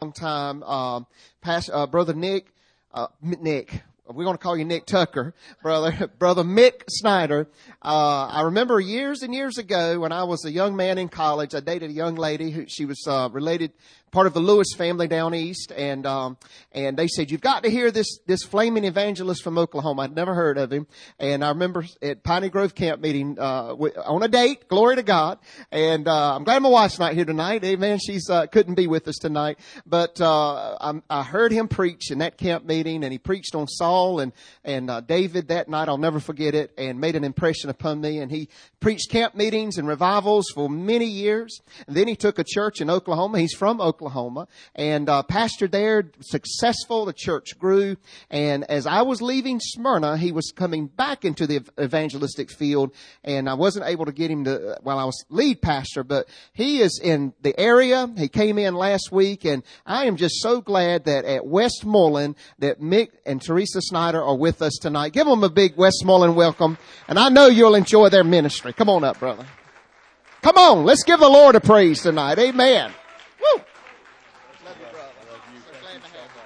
long time. Brother Nick. We're going to call you Nick Tucker, brother Mick Snyder. I remember years and years ago when I was a young man in college, I dated a young lady who she was related, part of the Lewis family down east, and they said, you've got to hear this flaming evangelist from Oklahoma. I'd never heard of him. And I remember at Piney Grove camp meeting, on a date, glory to God. And, I'm glad my wife's not here tonight. Amen. She's, couldn't be with us tonight. But, I heard him preach in that camp meeting, and he preached on Saul and David that night. I'll never forget it, and made an impression upon me. And he preached camp meetings and revivals for many years. And then he took a church in Oklahoma. He's from Oklahoma, and pastored there, successful. The church grew, and as I was leaving Smyrna, he was coming back into the evangelistic field, and I wasn't able to get him to while I was lead pastor, but he is in the area. He came in last week, and I am just so glad that at Westmoreland that Mick and Teresa Snyder are with us tonight. Give them a big Westmoreland welcome, and I know you'll enjoy their ministry. Come on up, brother. Come on, let's give the Lord a praise tonight. Amen. Woo! Love you, brother. Love you. So glad to have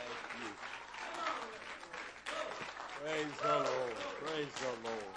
you. Praise the Lord. Praise the Lord.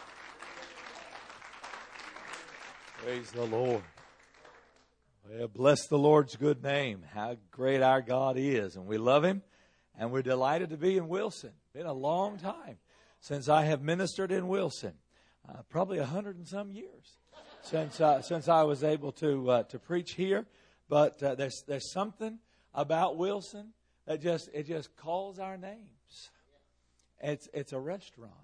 Praise the Lord. Well, bless the Lord's good name. How great our God is. And we love Him. And we're delighted to be in Wilson. Been a long time since I have ministered in Wilson. Probably 100 and some years since I was able to preach here. But there's something about Wilson that just calls our names. It's a restaurant.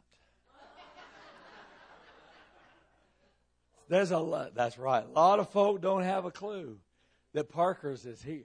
That's right. A lot of folk don't have a clue that Parker's is here.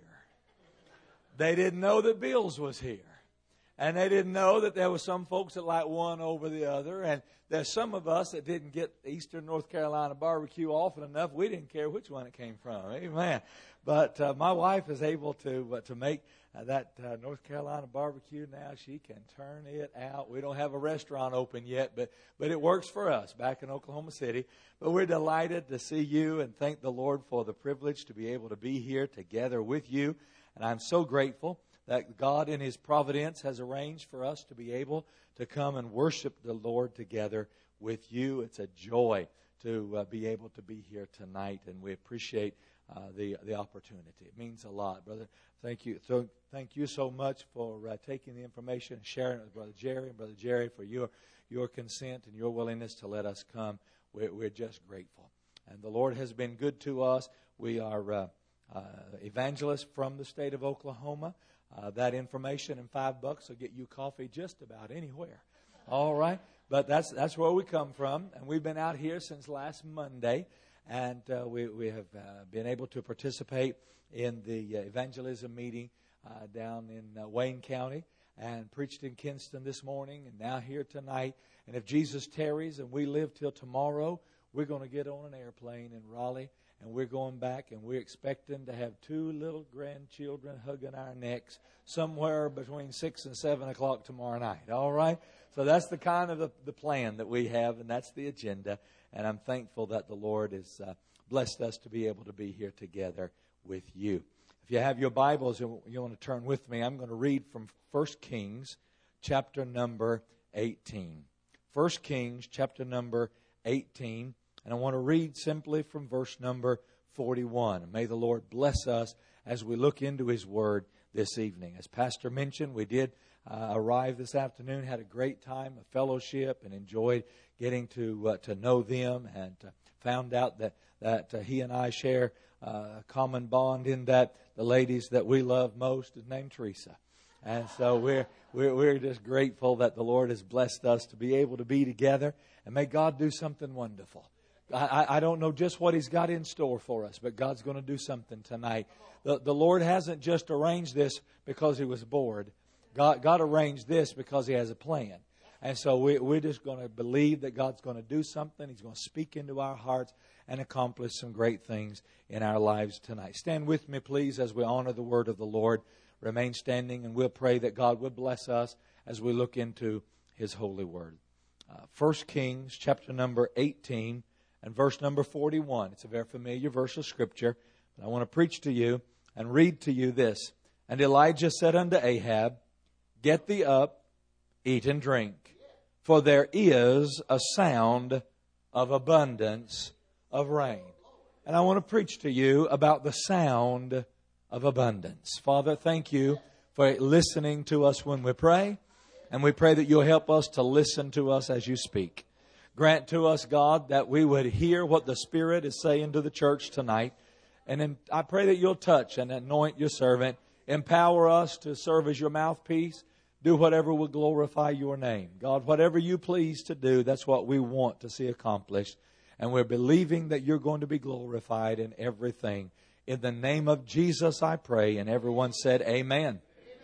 They didn't know that Bill's was here. And they didn't know that there were some folks that like one over the other. And there's some of us that didn't get Eastern North Carolina barbecue often enough. We didn't care which one it came from. Amen. But my wife is able to make that North Carolina barbecue now. She can turn it out. We don't have a restaurant open yet, but it works for us back in Oklahoma City. But we're delighted to see you and thank the Lord for the privilege to be able to be here together with you. And I'm so grateful that God in His providence has arranged for us to be able to come and worship the Lord together with you. It's a joy to be able to be here tonight, and we appreciate the opportunity. It means a lot, brother. Thank you. So thank you so much for taking the information and sharing it with Brother Jerry and Brother Jerry for your consent and your willingness to let us come. We're just grateful. And the Lord has been good to us. We are evangelists from the state of Oklahoma. That information and $5 will get you coffee just about anywhere. All right. But that's where we come from. And we've been out here since last Monday. And we have been able to participate in the evangelism meeting down in Wayne County, and preached in Kinston this morning and now here tonight. And if Jesus tarries and we live till tomorrow, we're going to get on an airplane in Raleigh, and we're going back, and we're expecting to have 2 little grandchildren hugging our necks somewhere between 6 and 7 o'clock tomorrow night. All right? So that's the kind of the plan that we have, and that's the agenda. And I'm thankful that the Lord has blessed us to be able to be here together with you. If you have your Bibles, you want to turn with me. I'm going to read from 1 Kings, chapter number 18. 1 Kings, chapter number 18. And I want to read simply from verse number 41. And may the Lord bless us as we look into His Word this evening. As Pastor mentioned, we did arrive this afternoon, had a great time of fellowship, and enjoyed getting to know them, and found out that he and I share a common bond in that the ladies that we love most is named Teresa. And so we're just grateful that the Lord has blessed us to be able to be together, and may God do something wonderful. I don't know just what He's got in store for us, but God's going to do something tonight. The Lord hasn't just arranged this because He was bored. God arranged this because He has a plan. And so we're just going to believe that God's going to do something. He's going to speak into our hearts and accomplish some great things in our lives tonight. Stand with me, please, as we honor the word of the Lord. Remain standing, and we'll pray that God will bless us as we look into His holy word. 1 Kings, chapter number 18, and verse number 41. It's a very familiar verse of Scripture. But I want to preach to you and read to you this. And Elijah said unto Ahab, Get thee up, eat and drink, for there is a sound of abundance of rain. And I want to preach to you about the sound of abundance. Father, thank you for listening to us when we pray. And we pray that you'll help us to listen to us as you speak. Grant to us, God, that we would hear what the Spirit is saying to the church tonight. And I pray that you'll touch and anoint your servant. Empower us to serve as your mouthpiece. Do whatever will glorify your name. God, whatever you please to do, that's what we want to see accomplished. And we're believing that you're going to be glorified in everything. In the name of Jesus, I pray. And everyone said, Amen.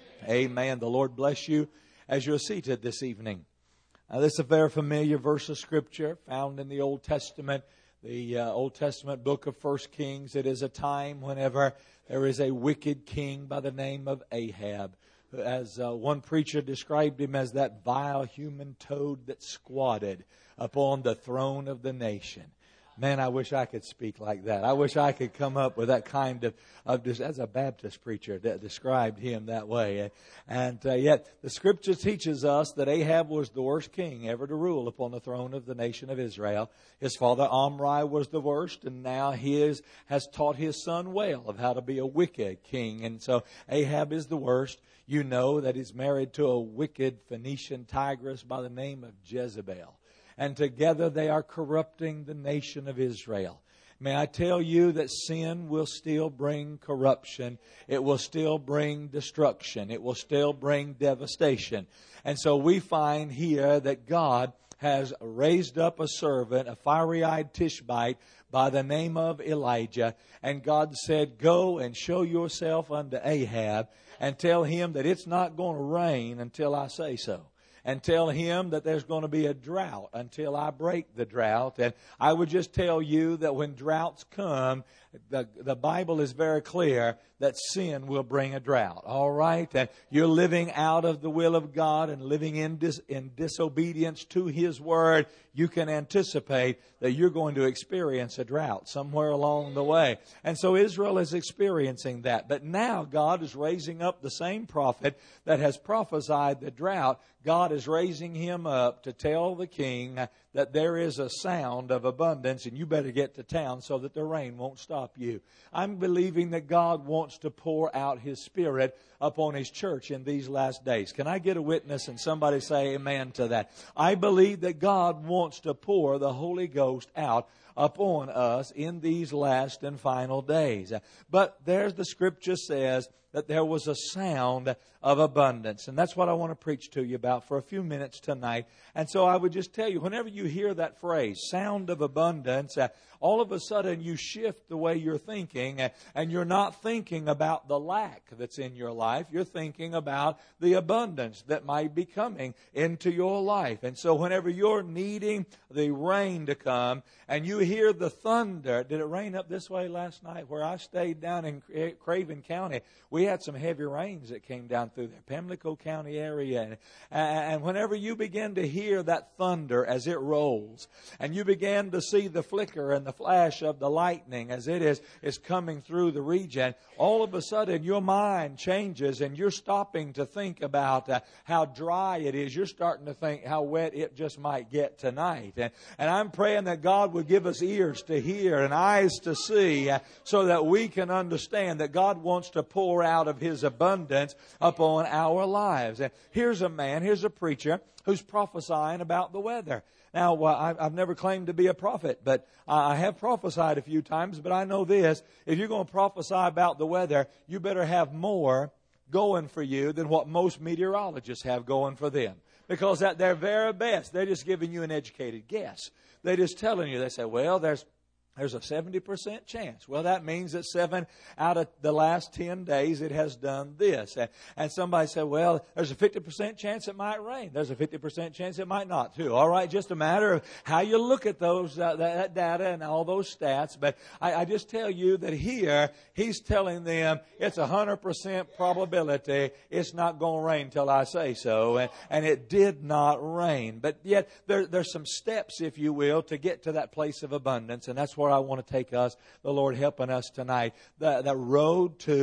Amen. The Lord bless you as you're seated this evening. This is a very familiar verse of Scripture found in the Old Testament, the Old Testament book of 1 Kings. It is a time whenever there is a wicked king by the name of Ahab. As one preacher described him as that vile human toad that squatted upon the throne of the nation. Man, I wish I could speak like that. I wish I could come up with that kind of as a Baptist preacher that described him that way. And yet the Scripture teaches us that Ahab was the worst king ever to rule upon the throne of the nation of Israel. His father Omri was the worst, and now has taught his son well of how to be a wicked king. And so Ahab is the worst. You know that he's married to a wicked Phoenician tigress by the name of Jezebel. And together they are corrupting the nation of Israel. May I tell you that sin will still bring corruption. It will still bring destruction. It will still bring devastation. And so we find here that God has raised up a servant, a fiery-eyed Tishbite, by the name of Elijah. And God said, Go and show yourself unto Ahab and tell him that it's not going to rain until I say so. And tell him that there's going to be a drought until I break the drought. And I would just tell you that when droughts come, the Bible is very clear that sin will bring a drought. All right? And you're living out of the will of God and living in disobedience to His Word, you can anticipate that you're going to experience a drought somewhere along the way. And so Israel is experiencing that. But now God is raising up the same prophet that has prophesied the drought. God is raising him up to tell the king that there is a sound of abundance and you better get to town so that the rain won't stop you. I'm believing that God wants to pour out His Spirit upon His church in these last days. Can I get a witness and somebody say amen to that? I believe that God wants to pour the Holy Ghost out upon us in these last and final days. But there's the Scripture says that there was a sound of abundance. And that's what I want to preach to you about for a few minutes tonight. And so I would just tell you, whenever you hear that phrase, sound of abundance, all of a sudden you shift the way you're thinking, and you're not thinking about the lack that's in your life. You're thinking about the abundance that might be coming into your life. And so whenever you're needing the rain to come and you hear the thunder, did it rain up this way last night where I stayed down in Craven County? We had some heavy rains that came down through there, Pamlico County area. And whenever you begin to hear that thunder as it rolls, and you begin to see the flicker and the flash of the lightning as it is coming through the region, all of a sudden your mind changes and you're stopping to think about how dry it is. You're starting to think how wet it just might get tonight. And I'm praying that God would give us ears to hear and eyes to see so that we can understand that God wants to pour out of His abundance upon our lives. And here's a preacher who's prophesying about the weather. Now, I've never claimed to be a prophet, but I have prophesied a few times. But I know this, if you're going to prophesy about the weather, you better have more going for you than what most meteorologists have going for them. Because at their very best, they're just giving you an educated guess. They're just telling you, they say, well, there's a 70% chance. Well, that means that 7 out of the last 10 days it has done this. And somebody said, well, there's a 50% chance it might rain. There's a 50% chance it might not, too. All right, just a matter of how you look at those that data and all those stats. But I just tell you that here, he's telling them it's 100% probability it's not going to rain till I say so. And it did not rain. But yet, there's some steps, if you will, to get to that place of abundance. And that's where I want to take us, the Lord helping us tonight, the road to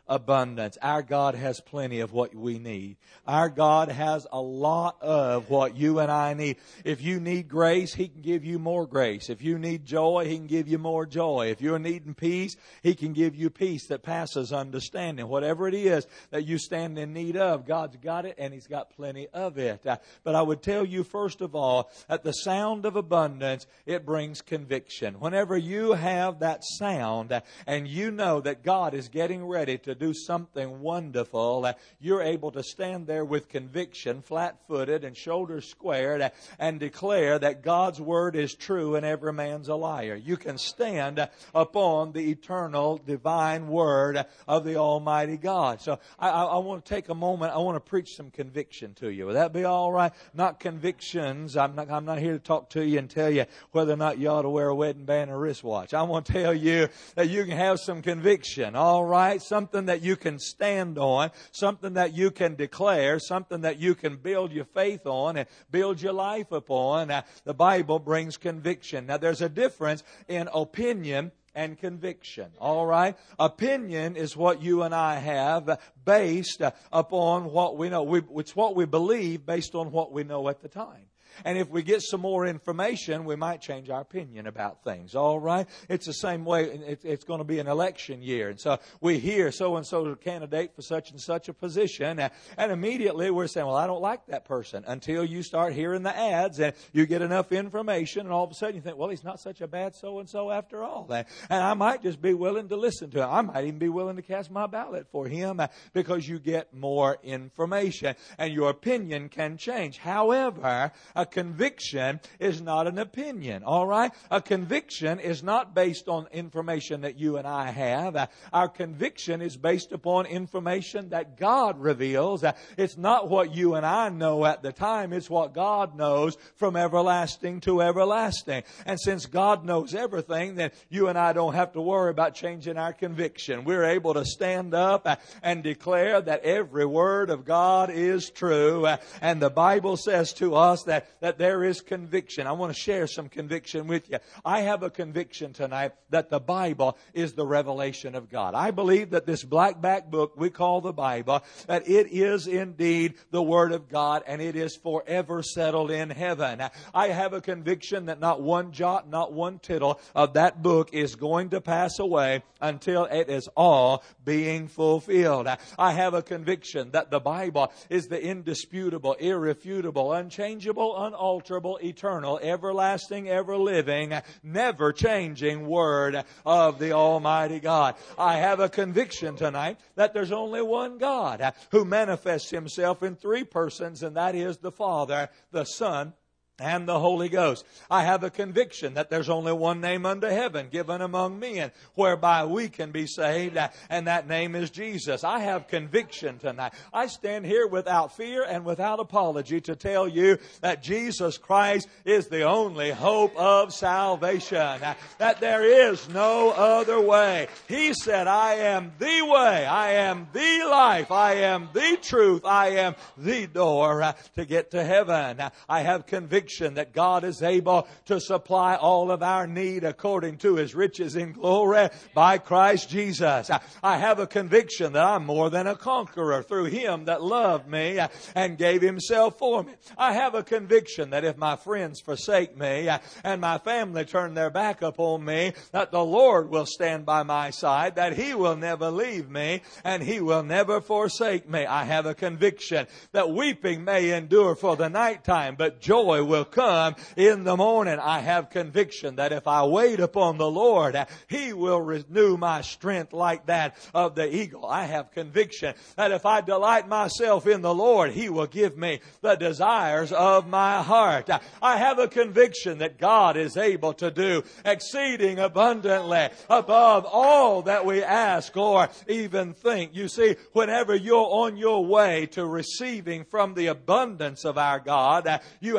abundance. Our God has plenty of what we need. Our God has a lot of what you and I need. If you need grace, He can give you more grace. If you need joy, He can give you more joy. If you're needing peace, He can give you peace that passes understanding. Whatever it is that you stand in need of, God's got it, and He's got plenty of it. But I would tell you, first of all, at the sound of abundance, it brings conviction. Whenever you have that sound and you know that God is getting ready to do something wonderful, you're able to stand there with conviction, flat-footed and shoulders squared, and declare that God's Word is true and every man's a liar. You can stand upon the eternal, divine Word of the Almighty God. So I want to take a moment. I want to preach some conviction to you. Will that be all right? Not convictions. I'm not here to talk to you and tell you whether or not you ought to wear a wedding band or wristwatch. I want to tell you that you can have some conviction, all right? Something that you can stand on, something that you can declare, something that you can build your faith on and build your life upon. The Bible brings conviction. Now, there's a difference in opinion and conviction. All right? Opinion is what you and I have based upon what we know. It's what we believe based on what we know at the time. And if we get some more information, we might change our opinion about things. All right? It's the same way. It's going to be an election year. And so we hear so-and-so is a candidate for such and such a position. And immediately we're saying, well, I don't like that person. Until you start hearing the ads and you get enough information. And all of a sudden you think, well, he's not such a bad so-and-so after all. And I might just be willing to listen to him. I might even be willing to cast my ballot for him because you get more information. And your opinion can change. However, a conviction is not an opinion, all right? A conviction is not based on information that you and I have. Our conviction is based upon information that God reveals. It's not what you and I know at the time. It's what God knows from everlasting to everlasting. And since God knows everything, then you and I don't have to worry about changing our conviction. We're able to stand up and declare that every word of God is true. And the Bible says to us that there is conviction. I want to share some conviction with you. I have a conviction tonight that the Bible is the revelation of God. I believe that this black back book we call the Bible, that it is indeed the Word of God and it is forever settled in heaven. I have a conviction that not one jot, not one tittle of that book is going to pass away until it is all being fulfilled. I have a conviction that the Bible is the indisputable, irrefutable, unchangeable, unalterable, eternal, everlasting, ever-living, never-changing Word of the Almighty God. I have a conviction tonight that there's only one God who manifests Himself in three persons, and that is the Father, the Son, and the Holy Ghost. I have a conviction that there's only one name under heaven given among men whereby we can be saved, and that name is Jesus. I have conviction tonight. I stand here without fear and without apology to tell you that Jesus Christ is the only hope of salvation, that there is no other way. He said, I am the way, I am the life, I am the truth, I am the door to get to heaven. I have conviction that God is able to supply all of our need according to His riches in glory by Christ Jesus. I have a conviction that I'm more than a conqueror through Him that loved me and gave Himself for me. I have a conviction that if my friends forsake me and my family turn their back upon me, that the Lord will stand by my side, that He will never leave me and He will never forsake me. I have a conviction that weeping may endure for the nighttime, but joy will come in the morning. I have conviction that if I wait upon the Lord, He will renew my strength like that of the eagle. I have conviction that if I delight myself in the Lord, He will give me the desires of my heart. I have a conviction that God is able to do exceeding abundantly above all that we ask or even think. You see, whenever you're on your way to receiving from the abundance of our God, you have some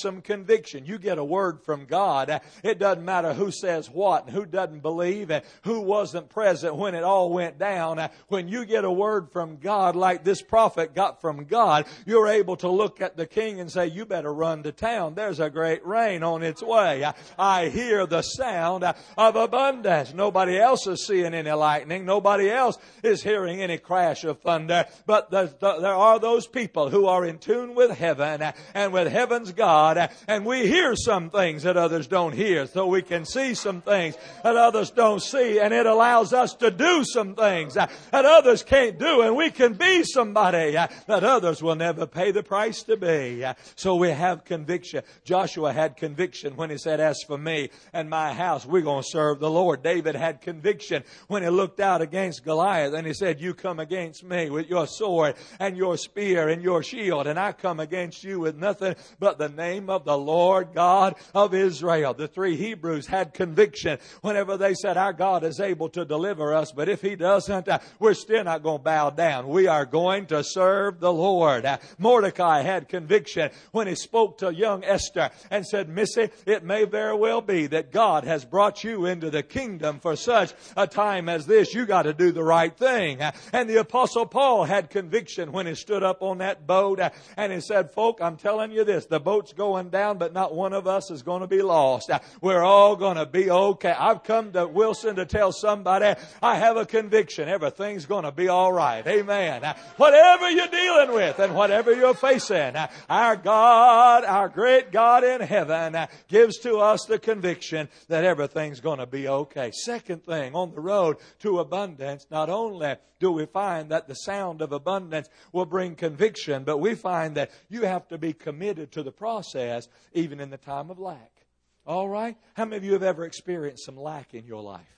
some conviction. You get a word from God. It doesn't matter who says what and who doesn't believe and who wasn't present when it all went down. When you get a word from God like this prophet got from God, you're able to look at the king and say, you better run to town. There's a great rain on its way. I hear the sound of abundance. Nobody else is seeing any lightning. Nobody else is hearing any crash of thunder. But there are those people who are in tune with heaven and with heaven's God. And we hear some things that others don't hear. So we can see some things that others don't see. And it allows us to do some things that others can't do. And we can be somebody that others will never pay the price to be. So we have conviction. Joshua had conviction when he said, as for me and my house, we're going to serve the Lord. David had conviction when he looked out against Goliath and he said, you come against me with your sword and your spear and your shield, and I come against you with nothing but the name of the Lord God of Israel. The three Hebrews had conviction whenever they said, our God is able to deliver us, but if He doesn't, we're still not going to bow down. We are going to serve the Lord. Mordecai had conviction when he spoke to young Esther and said, Missy, it may very well be that God has brought you into the kingdom for such a time as this. You got to do the right thing. And the Apostle Paul had conviction when he stood up on that boat and he said, folk, I'm telling you this, the boat's going down, but not one of us is going to be lost. We're all going to be okay. I've come to Wilson to tell somebody I have a conviction. Everything's going to be all right. Amen. Whatever you're dealing with and whatever you're facing, our God, our great God in heaven, gives to us the conviction that everything's going to be okay. Second thing, on the road to abundance, not only do we find that the sound of abundance will bring conviction, but we find that you have to be committed to the process even in the time of lack. All right? How many of you have ever experienced some lack in your life?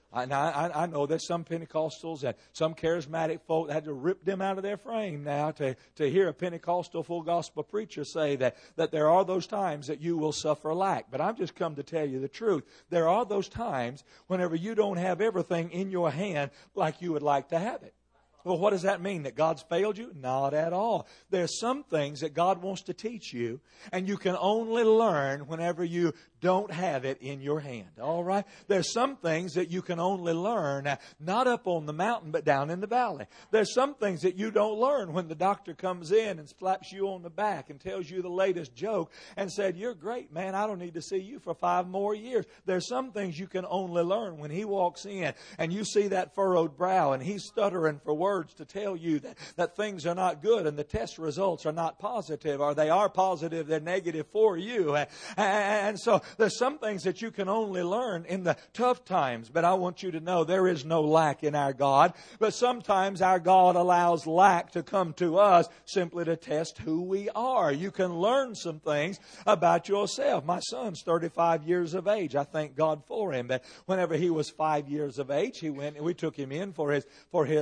I know there's some Pentecostals and some charismatic folk that had to rip them out of their frame now to hear a Pentecostal full gospel preacher say that there are those times that you will suffer lack. But I've just come to tell you the truth. There are those times whenever you don't have everything in your hand like you would like to have it. Well, what does that mean? That God's failed you? Not at all. There's some things that God wants to teach you, and you can only learn whenever you don't have it in your hand. All right? There's some things that you can only learn not up on the mountain, but down in the valley. There's some things that you don't learn when the doctor comes in and slaps you on the back and tells you the latest joke and said, you're great, man. I don't need to see you for 5 more years. There's some things you can only learn when he walks in and you see that furrowed brow and he's stuttering for words to tell you that things are not good and the test results are not positive, or they are positive, they're negative for you. And so there's some things that you can only learn in the tough times. But I want you to know there is no lack in our God. But sometimes our God allows lack to come to us simply to test who we are. You can learn some things about yourself. My son's 35 years of age. I thank God for him. But whenever he was 5 years of age, he went and we took him in for his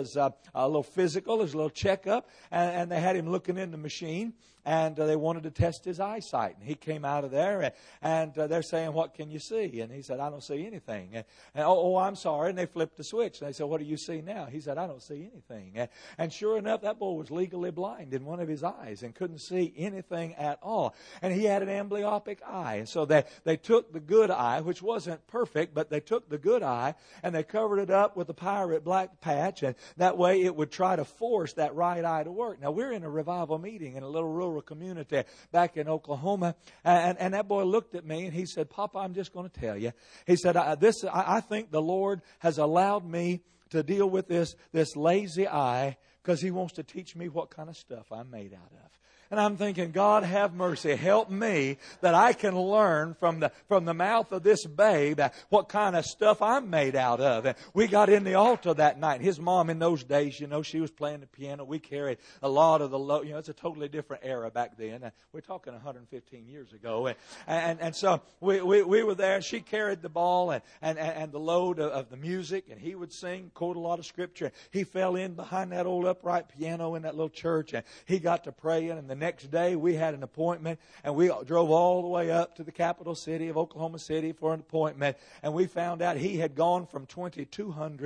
little physical, his little checkup, and they had him looking in the machine. And they wanted to test his eyesight. And he came out of there, and they're saying, what can you see? And he said, I don't see anything. And I'm sorry. And they flipped the switch. And they said, what do you see now? He said, I don't see anything. And sure enough, that boy was legally blind in one of his eyes and couldn't see anything at all. And he had an amblyopic eye. And so they took the good eye, which wasn't perfect, but they took the good eye, and they covered it up with a pirate black patch. And that way it would try to force that right eye to work. Now, we're in a revival meeting in a little rural community back in Oklahoma, and that boy looked at me and he said, Papa, I'm just going to tell you. He said, I think the Lord has allowed me to deal with this lazy eye because He wants to teach me what kind of stuff I'm made out of. And I'm thinking, God have mercy. Help me that I can learn from the mouth of this babe what kind of stuff I'm made out of. And we got in the altar that night. His mom in those days, she was playing the piano. We carried a lot of the load. It's a totally different era back then. We're talking 115 years ago. And so we were there. She carried the ball and the load of the music. And he would sing, quote a lot of scripture. He fell in behind that old upright piano in that little church. And he got to praying. And the next day we had an appointment, and we drove all the way up to the capital city of Oklahoma City for an appointment, and we found out he had gone from 2,200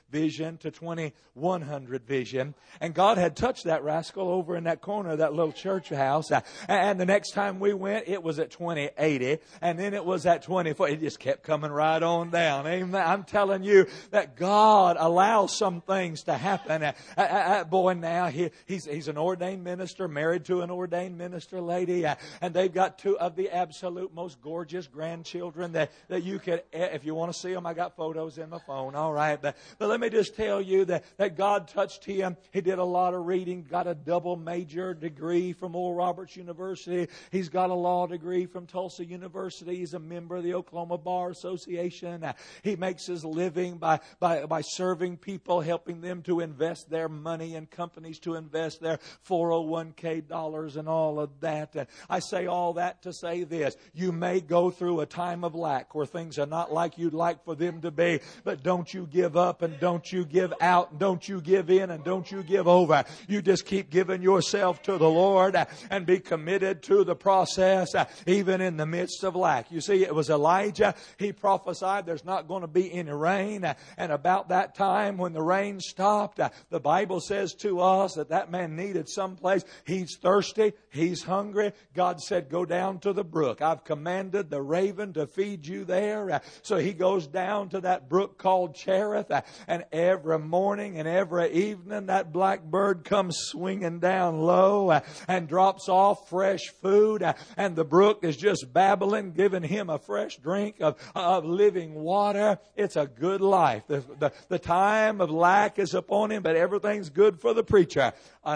vision to 2100 vision. And God had touched that rascal over in that corner of that little church house. And the next time we went, it was at 2080. And then it was at 24. It just kept coming right on down. Amen. I'm telling you that God allows some things to happen. That boy now, he's an ordained minister, married to an ordained minister lady. And they've got two of the absolute most gorgeous grandchildren that you could, if you want to see them, I got photos in my phone. All right. But let me just tell you that God touched him. He did a lot of reading, got a double major degree from Oral Roberts University. He's got a law degree from Tulsa University. He's a member of the Oklahoma Bar Association. He makes his living by serving people, helping them to invest their money in companies, to invest their 401k dollars and all of that. And I say all that to say this. You may go through a time of lack where things are not like you'd like for them to be, but don't you give up and don't you give out and don't you give in and don't you give over. You just keep giving yourself to the Lord and be committed to the process even in the midst of lack. You see, it was Elijah. He prophesied there's not going to be any rain. And about that time when the rain stopped, the Bible says to us that man needed someplace. He's thirsty. He's hungry. God said, go down to the brook. I've commanded the raven to feed you there. So he goes down to that brook called Cherith. And every morning and every evening that blackbird comes swinging down low and drops off fresh food. And the brook is just babbling, giving him a fresh drink of living water. It's a good life. The time of lack is upon him, but everything's good for the preacher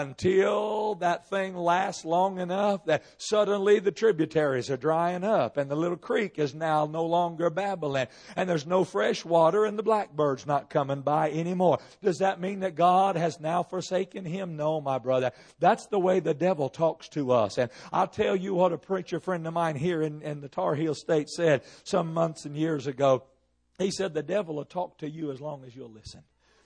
until that thing lasts long enough that suddenly the tributaries are drying up and the little creek is now no longer babbling and there's no fresh water and the blackbird's not coming by anymore. Does that mean that God has now forsaken him? No, my brother. That's the way the devil talks to us. And I'll tell you what a preacher friend of mine here in the Tar Heel State said some months and years ago. He said, the devil will talk to you as long as you'll listen.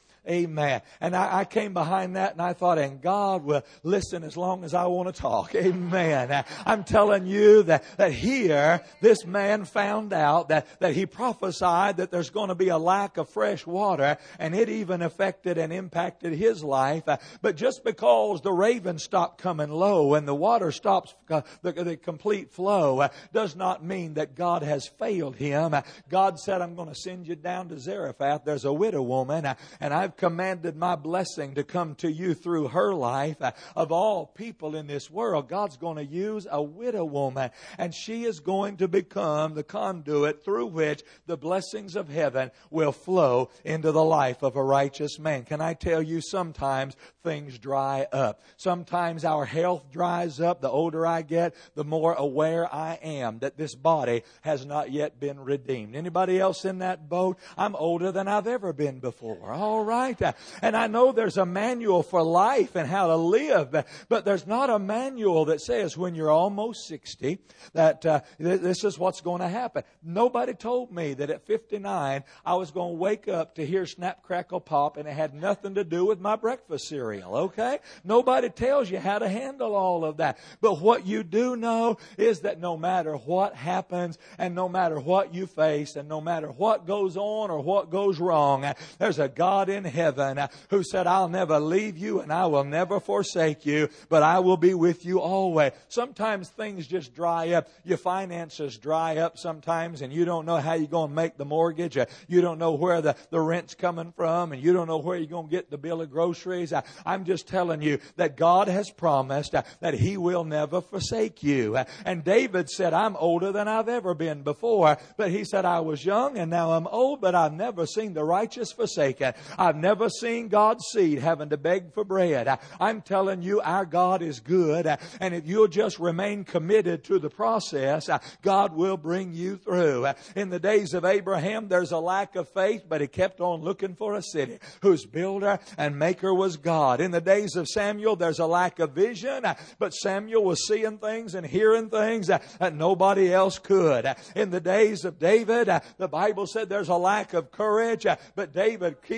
Amen. And I came behind that and I thought, and God will listen as long as I want to talk. Amen. I'm telling you that here, this man found out that he prophesied that there's going to be a lack of fresh water, and it even affected and impacted his life. But just because the raven stopped coming low and the water stops the complete flow does not mean that God has failed him. God said, I'm going to send you down to Zarephath. There's a widow woman, and I've commanded my blessing to come to you through her life. Of all people in this world, God's going to use a widow woman, and she is going to become the conduit through which the blessings of heaven will flow into the life of a righteous man. Can I tell you, sometimes things dry up. Sometimes our health dries up. The older I get, the more aware I am that this body has not yet been redeemed. Anybody else in that boat? I'm older than I've ever been before. All right. And I know there's a manual for life and how to live, but there's not a manual that says when you're almost 60 that this is what's going to happen. Nobody told me that at 59 I was going to wake up to hear Snap, Crackle, Pop, and it had nothing to do with my breakfast cereal, okay? Nobody tells you how to handle all of that. But what you do know is that no matter what happens and no matter what you face and no matter what goes on or what goes wrong, there's a God in heaven who said, I'll never leave you and I will never forsake you, but I will be with you always. Sometimes things just dry up. Your finances dry up sometimes and you don't know how you're going to make the mortgage. You don't know where the rent's coming from and you don't know where you're going to get the bill of groceries. I'm just telling you that God has promised that He will never forsake you. And David said, I'm older than I've ever been before, but he said, I was young and now I'm old, but I've never seen the righteous forsaken. I've never seen God's seed having to beg for bread. I'm telling you, our God is good. And if you'll just remain committed to the process, God will bring you through. In the days of Abraham, there's a lack of faith, but he kept on looking for a city whose builder and maker was God. In the days of Samuel, there's a lack of vision, but Samuel was seeing things and hearing things that nobody else could. In the days of David, the Bible said there's a lack of courage, but David keeps on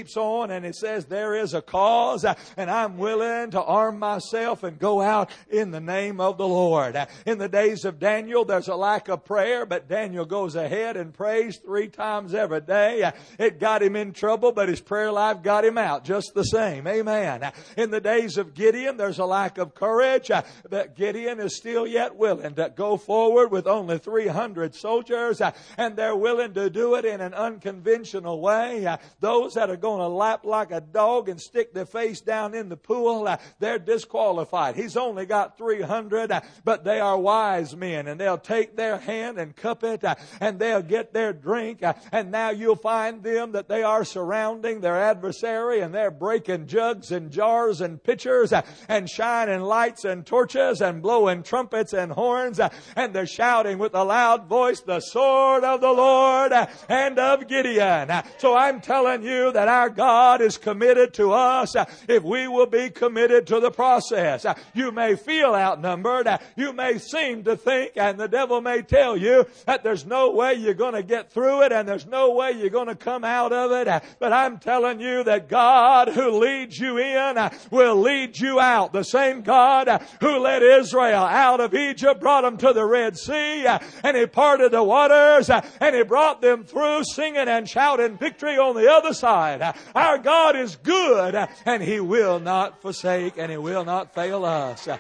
on and it says there is a cause and I'm willing to arm myself and go out in the name of the Lord. In the days of Daniel, there's a lack of prayer, but Daniel goes ahead and prays 3 times every day. It got him in trouble, but his prayer life got him out just the same. Amen. In the days of Gideon, there's a lack of courage, but Gideon is still yet willing to go forward with only 300 soldiers, and they're willing to do it in an unconventional way. Those that are going to lap like a dog and stick their face down in the pool, they're disqualified. He's only got 300, but they are wise men, and they'll take their hand and cup it, and they'll get their drink, and now you'll find them that they are surrounding their adversary, and they're breaking jugs and jars and pitchers, and shining lights and torches, and blowing trumpets and horns, and they're shouting with a loud voice, the sword of the Lord and of Gideon. So I'm telling you that our God is committed to us if we will be committed to the process. You may feel outnumbered. You may seem to think, and the devil may tell you that there's no way you're going to get through it and there's no way you're going to come out of it. But I'm telling you that God who leads you in will lead you out. The same God who led Israel out of Egypt, brought them to the Red Sea, and He parted the waters, and He brought them through singing and shouting victory on the other side. Our God is good, and He will not forsake, and He will not fail us.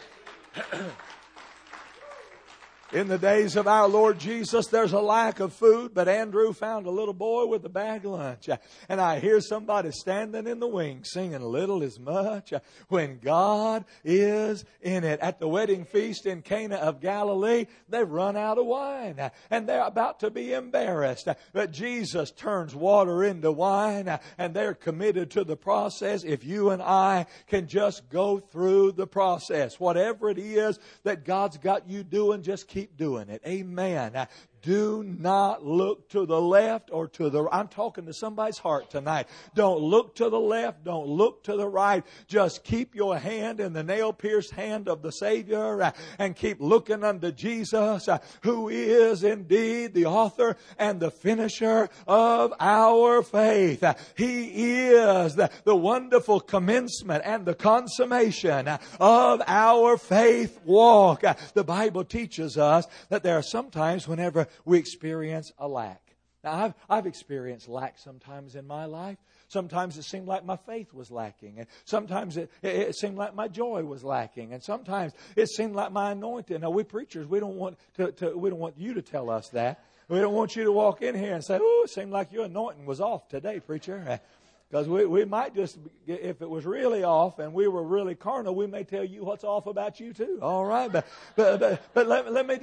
In the days of our Lord Jesus, there's a lack of food, but Andrew found a little boy with a bag of lunch. And I hear somebody standing in the wings singing, little is much when God is in it. At the wedding feast in Cana of Galilee, they've run out of wine, and they're about to be embarrassed. But Jesus turns water into wine, and they're committed to the process. If you and I can just go through the process, whatever it is that God's got you doing, just keep doing it. Amen. Do not look to the left or to the right. I'm talking to somebody's heart tonight. Don't look to the left. Don't look to the right. Just keep your hand in the nail-pierced hand of the Savior and keep looking unto Jesus, who is indeed the author and the finisher of our faith. He is the wonderful commencement and the consummation of our faith walk. The Bible teaches us that there are sometimes whenever we experience a lack. Now, I've experienced lack sometimes in my life. Sometimes it seemed like my faith was lacking. And sometimes it seemed like my joy was lacking. And sometimes it seemed like my anointing. Now, we preachers, we don't want we don't want you to tell us that. We don't want you to walk in here and say, "Oh, it seemed like your anointing was off today, preacher." Because we might just, if it was really off and we were really carnal, we may tell you what's off about you too. All right, but let me.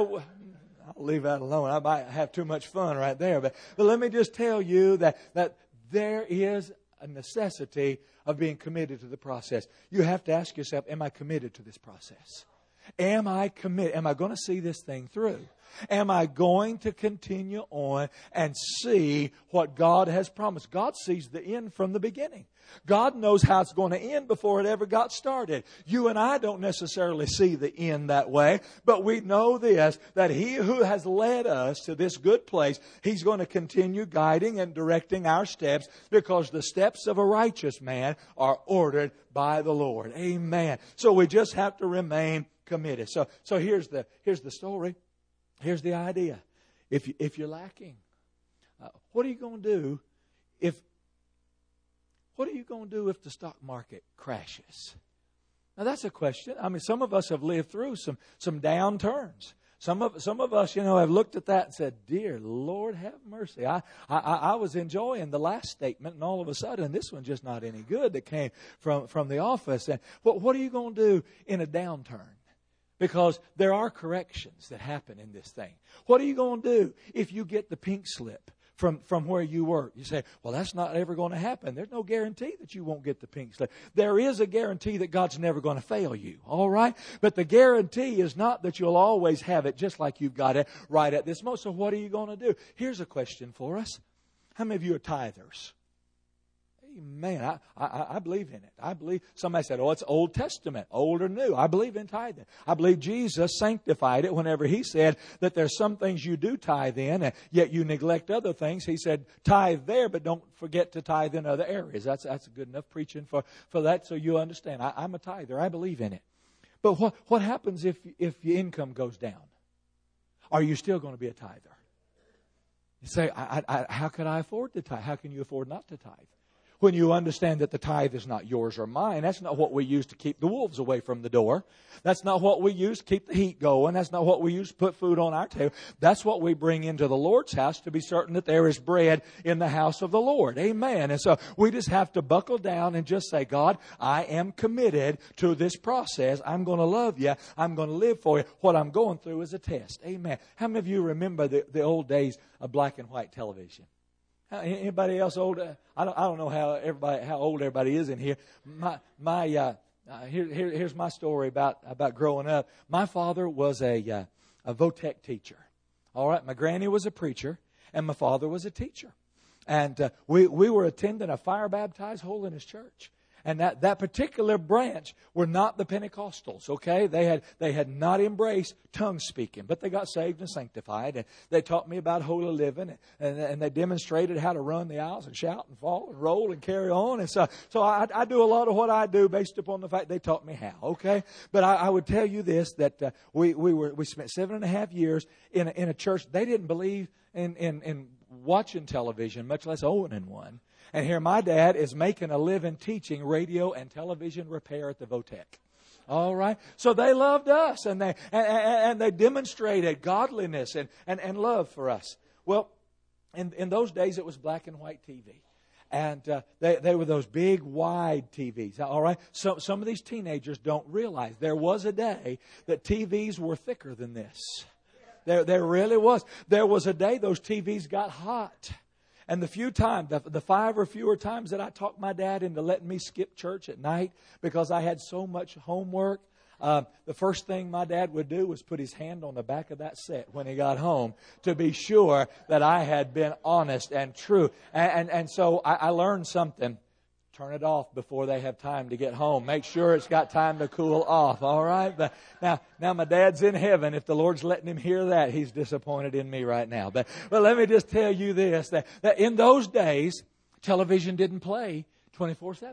I'll leave that alone. I might have too much fun right there. But let me just tell you that there is a necessity of being committed to the process. You have to ask yourself, am I committed to this process? Am I committed? Am I going to see this thing through? Am I going to continue on and see what God has promised? God sees the end from the beginning. God knows how it's going to end before it ever got started. You and I don't necessarily see the end that way, but we know this, that He who has led us to this good place, He's going to continue guiding and directing our steps, because the steps of a righteous man are ordered by the Lord. Amen. So we just have to remain committed. So here's the story. Here's the idea. If you're lacking, what are you going to do if the stock market crashes? Now that's a question. I mean, some of us have lived through some downturns. Some of us, have looked at that and said, "Dear Lord, have mercy." I was enjoying the last statement, and all of a sudden, this one's just not any good that came from the office. And what are you going to do in a downturn? Because there are corrections that happen in this thing. What are you going to do if you get the pink slip from where you work? You say, "Well, that's not ever going to happen." There's no guarantee that you won't get the pink slip. There is a guarantee that God's never going to fail you. All right? But the guarantee is not that you'll always have it just like you've got it right at this moment. So what are you going to do? Here's a question for us. How many of you are tithers? Amen. I believe in it. I believe. Somebody said, oh, it's Old Testament, old or new. I believe in tithing. I believe Jesus sanctified it whenever He said that there's some things you do tithe in, and yet you neglect other things. He said, tithe there, but don't forget to tithe in other areas. That's good enough preaching for that, so you understand. I'm a tither. I believe in it. But what happens if your income goes down? Are you still going to be a tither? You say, how could I afford to tithe? How can you afford not to tithe? When you understand that the tithe is not yours or mine, that's not what we use to keep the wolves away from the door. That's not what we use to keep the heat going. That's not what we use to put food on our table. That's what we bring into the Lord's house to be certain that there is bread in the house of the Lord. Amen. And so we just have to buckle down and just say, God, I am committed to this process. I'm going to love you. I'm going to live for you. What I'm going through is a test. Amen. How many of you remember the old days of black and white television? Anybody else old? I don't know how old everybody is in here. Here's my story about growing up. My father was a Votech teacher. All right, my granny was a preacher, and my father was a teacher. And we were attending a fire baptized holiness church. And that particular branch were not the Pentecostals, okay? They had not embraced tongue speaking, but they got saved and sanctified. And they taught me about holy living, and they demonstrated how to run the aisles and shout and fall and roll and carry on. And so I do a lot of what I do based upon the fact they taught me how, okay? But I would tell you this, that we spent 7.5 years in a church. They didn't believe in watching television, much less owning one. And here my dad is making a living teaching radio and television repair at the Votech. All right. So they loved us, and they demonstrated godliness and love for us. Well, in those days it was black and white TV. And they were those big, wide TVs. All right. So some of these teenagers don't realize there was a day that TVs were thicker than this. There really was. There was a day those TVs got hot. And the few times, the 5 or fewer times that I talked my dad into letting me skip church at night because I had so much homework, the first thing my dad would do was put his hand on the back of that set when he got home to be sure that I had been honest and true. And so I learned something. Turn it off before they have time to get home. Make sure it's got time to cool off, all right? But now my dad's in heaven. If the Lord's letting him hear that, he's disappointed in me right now. But let me just tell you this, that in those days, television didn't play 24/7.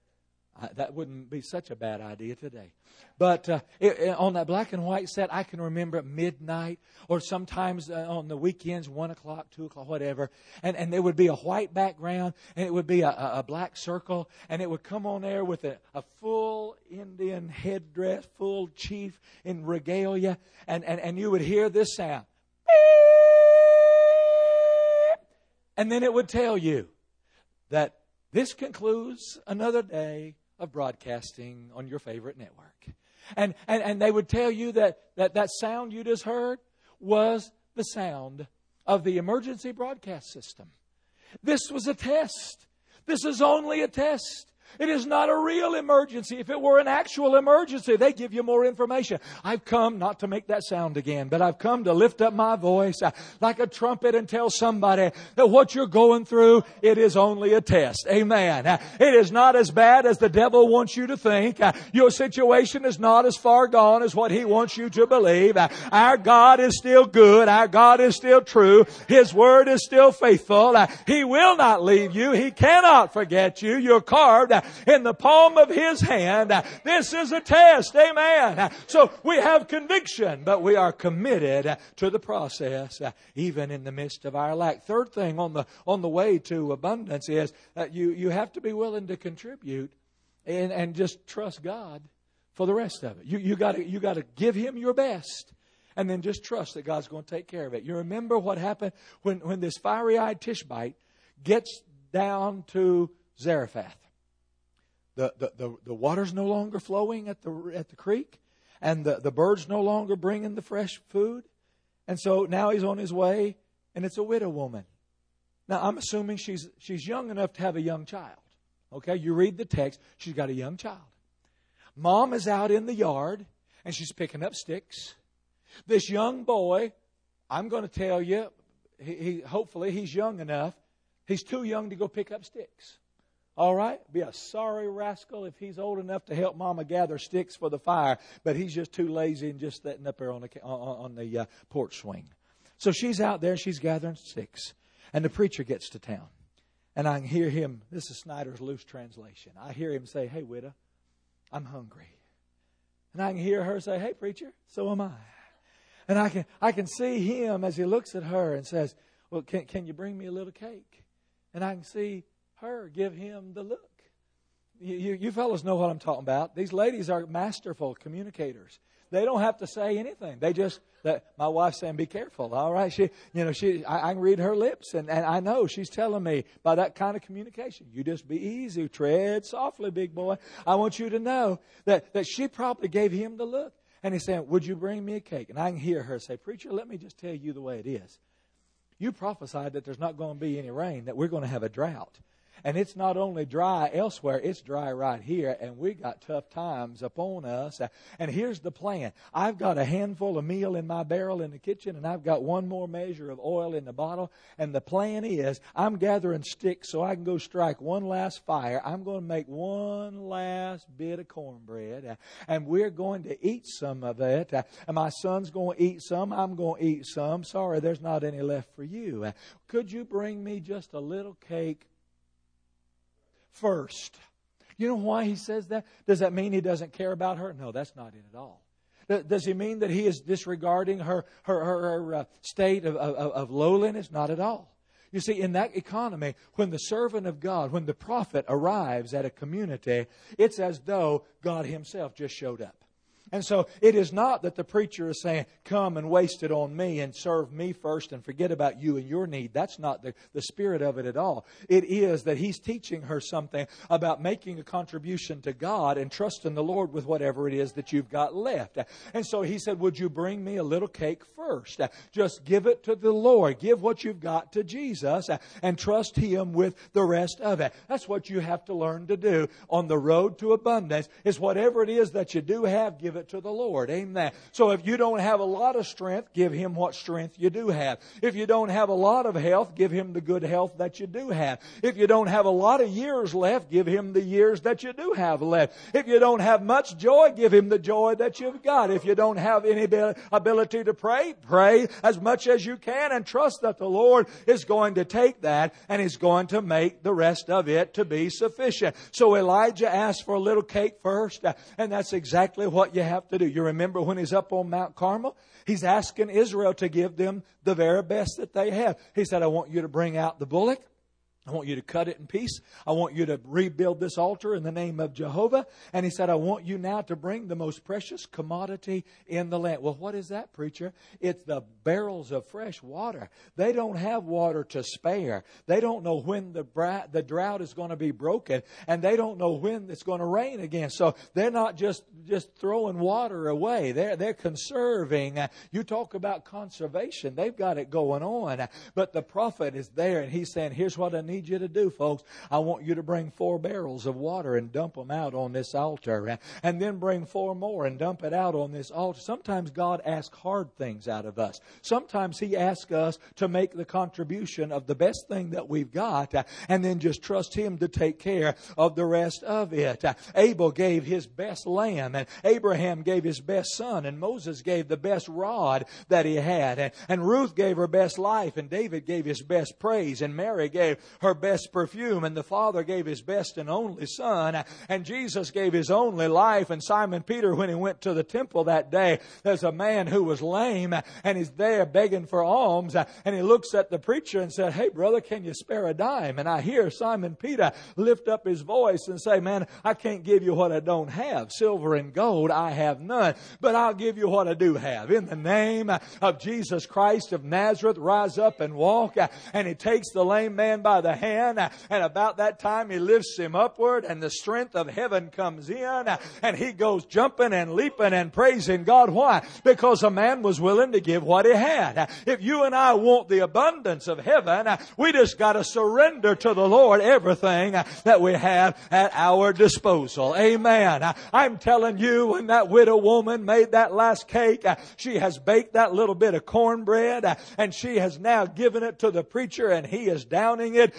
That wouldn't be such a bad idea today. But on that black and white set, I can remember at midnight or sometimes on the weekends, 1 o'clock, 2 o'clock, whatever. And there would be a white background and it would be a black circle. And it would come on there with a full Indian headdress, full chief in regalia. And you would hear this sound. And then it would tell you that this concludes another day of broadcasting on your favorite network. And they would tell you that sound you just heard was the sound of the emergency broadcast system. This was a test. This is only a test. It is not a real emergency. If it were an actual emergency, they give you more information. I've come not to make that sound again, but I've come to lift up my voice like a trumpet and tell somebody that what you're going through, it is only a test. Amen. It is not as bad as the devil wants you to think. Your situation is not as far gone as what he wants you to believe. Our God is still good. Our God is still true. His word is still faithful. He will not leave you. He cannot forget you. You're carved in the palm of His hand. This is a test. Amen. So we have conviction, but we are committed to the process, even in the midst of our lack. Third thing on the way to abundance is that you have to be willing to contribute and just trust God for the rest of it. You got to give Him your best. And then just trust that God's going to take care of it. You remember what happened when this fiery-eyed Tishbite gets down to Zarephath. The water's no longer flowing at the creek, and the birds no longer bringing the fresh food. And so now he's on his way, and it's a widow woman. Now, I'm assuming she's young enough to have a young child. Okay, you read the text, she's got a young child. Mom is out in the yard, and she's picking up sticks. This young boy, I'm going to tell you, hopefully he's young enough. He's too young to go pick up sticks. All right? Be a sorry rascal if he's old enough to help Mama gather sticks for the fire, but he's just too lazy and just sitting up there on the porch swing. So she's out there, she's gathering sticks, and the preacher gets to town. And I can hear him, this is Snyder's loose translation. I hear him say, "Hey, widow, I'm hungry." And I can hear her say, "Hey, preacher, so am I." And I can see him as he looks at her and says, "Well, can you bring me a little cake?" And I can see her give him the look. You fellas know what I'm talking about. These ladies are masterful communicators. They don't have to say anything. They just, my wife's saying, "Be careful." All right. I can read her lips and I know she's telling me by that kind of communication, "You just be easy, tread softly, big boy." I want you to know that she probably gave him the look. And he's saying, "Would you bring me a cake?" And I can hear her say, "Preacher, let me just tell you the way it is. You prophesied that there's not going to be any rain, that we're going to have a drought. And it's not only dry elsewhere, it's dry right here. And we got tough times upon us. And here's the plan. I've got a handful of meal in my barrel in the kitchen, and I've got one more measure of oil in the bottle. And the plan is I'm gathering sticks so I can go strike one last fire. I'm going to make one last bit of cornbread. And we're going to eat some of it. And my son's going to eat some. I'm going to eat some. Sorry, there's not any left for you. Could you bring me just a little cake first?" You know why he says that? Does that mean he doesn't care about her? No, that's not it at all. Does he mean that he is disregarding her state of lowliness? Not at all. You see, in that economy, when the servant of God, when the prophet arrives at a community, it's as though God himself just showed up. And so it is not that the preacher is saying, "Come and waste it on me and serve me first and forget about you and your need." That's not the spirit of it at all. It is that he's teaching her something about making a contribution to God and trusting the Lord with whatever it is that you've got left. And so he said, "Would you bring me a little cake first? Just give it to the Lord. Give what you've got to Jesus and trust Him with the rest of it." That's what you have to learn to do on the road to abundance, is whatever it is that you do have, give it to the Lord. Amen. So if you don't have a lot of strength, give Him what strength you do have. If you don't have a lot of health, give Him the good health that you do have. If you don't have a lot of years left, give Him the years that you do have left. If you don't have much joy, give Him the joy that you've got. If you don't have any ability to pray, pray as much as you can and trust that the Lord is going to take that and He's going to make the rest of it to be sufficient. So Elijah asked for a little cake first, and that's exactly what you have to do. You remember when he's up on Mount Carmel, he's asking Israel to give them the very best that they have. He said, "I want you to bring out the bullock. I want you to cut it in piece. I want you to rebuild this altar in the name of Jehovah." And he said, "I want you now to bring the most precious commodity in the land." Well, what is that, preacher? It's the barrels of fresh water. They don't have water to spare. They don't know when the drought is going to be broken, and they don't know when it's going to rain again. So they're not just throwing water away. They're conserving. You talk about conservation. They've got it going on. But the prophet is there, and he's saying, "Here's what I need you to do, folks. I want you to bring 4 barrels of water and dump them out on this altar. And then bring 4 more and dump it out on this altar." Sometimes God asks hard things out of us. Sometimes He asks us to make the contribution of the best thing that we've got and then just trust Him to take care of the rest of it. Abel gave his best lamb, and Abraham gave his best son, and Moses gave the best rod that he had, and Ruth gave her best life, and David gave his best praise, and Mary gave her best perfume, and the Father gave His best and only Son, and Jesus gave His only life. And Simon Peter, when he went to the temple that day, there's a man who was lame, and he's there begging for alms, and he looks at the preacher and said, "Hey, brother, can you spare a dime?" And I hear Simon Peter lift up his voice and say, "Man, I can't give you what I don't have. Silver and gold I have none, but I'll give you what I do have. In the name of Jesus Christ of Nazareth, rise up and walk." And he takes the lame man by the hand, and about that time He lifts him upward, and the strength of heaven comes in, and he goes jumping and leaping and praising God. Why? Because a man was willing to give what he had. If you and I want the abundance of heaven, we just got to surrender to the Lord everything that we have at our disposal. Amen. I'm telling you, when that widow woman made that last cake, she has baked that little bit of cornbread, and she has now given it to the preacher, and he is downing it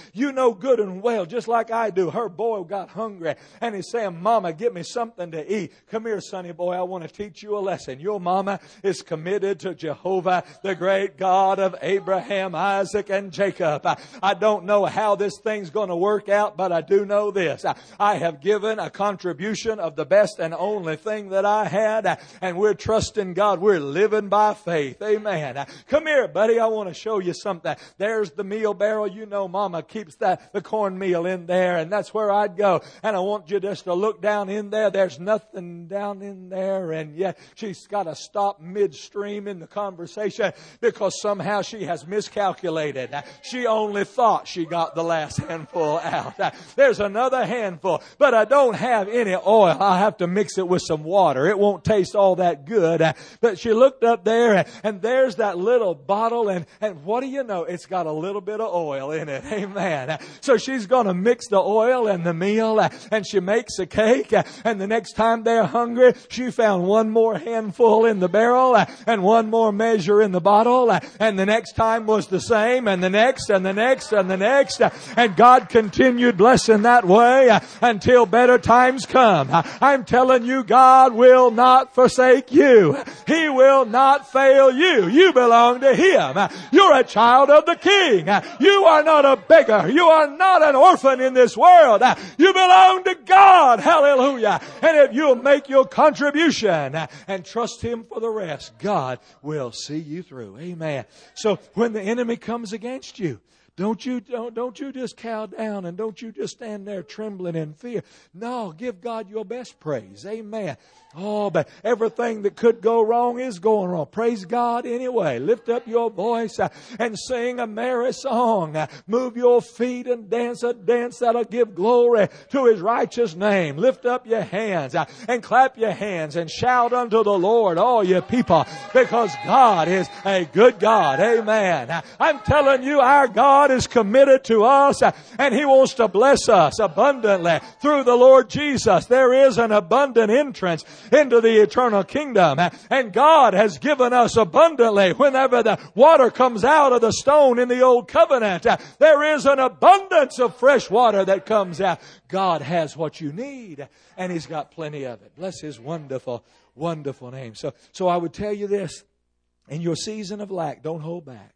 You know good and well, just like I do, her boy got hungry and he's saying, Mama, get me something to eat. Come here, sonny boy, I want to teach you a lesson. Your mama is committed to Jehovah, the great God of Abraham, Isaac, and Jacob. I don't know how this thing's going to work out, but I do know this. I have given a contribution of the best and only thing that I had, and we're trusting God. We're living by faith. Amen. Come here, buddy. I want to show you something. There's the meal barrel. You know Mama keeps the cornmeal in there, and that's where I'd go. And I want you just to look down in there. There's nothing down in there, and yet she's got to stop midstream in the conversation because somehow she has miscalculated. She only thought she got the last handful out. There's another handful, but I don't have any oil. I'll have to mix it with some water. It won't taste all that good. But she looked up there, and there's that little bottle, and what do you know? It's got a little bit of oil in it. Amen. So she's going to mix the oil and the meal, and she makes a cake, and the next time they're hungry, she found one more handful in the barrel, and one more measure in the bottle, and the next time was the same, and the next, and the next, and the next, and God continued blessing that way until better times come. I'm telling you, God will not forsake you. He will not fail you. You belong to Him. You're a child of the King. You are not a beggar. You are not an orphan in this world. You belong to God. Hallelujah. And if you'll make your contribution and trust Him for the rest, God will see you through. Amen. So when the enemy comes against you, don't you just cow down, and don't you just stand there trembling in fear. No, give God your best praise. Amen. Oh, but everything that could go wrong is going wrong. Praise God anyway. Lift up your voice and sing a merry song. Move your feet and dance a dance that'll give glory to His righteous name. Lift up your hands and clap your hands and shout unto the Lord, all you people, because God is a good God. Amen. I'm telling you, our God is committed to us, and He wants to bless us abundantly through the Lord Jesus. There is an abundant entrance into the eternal kingdom, and God has given us abundantly. Whenever the water comes out of the stone in the old covenant, there is an abundance of fresh water that comes out. God has what you need, and He's got plenty of it. Bless His wonderful, wonderful name. So I would tell you this, in your season of lack, don't hold back.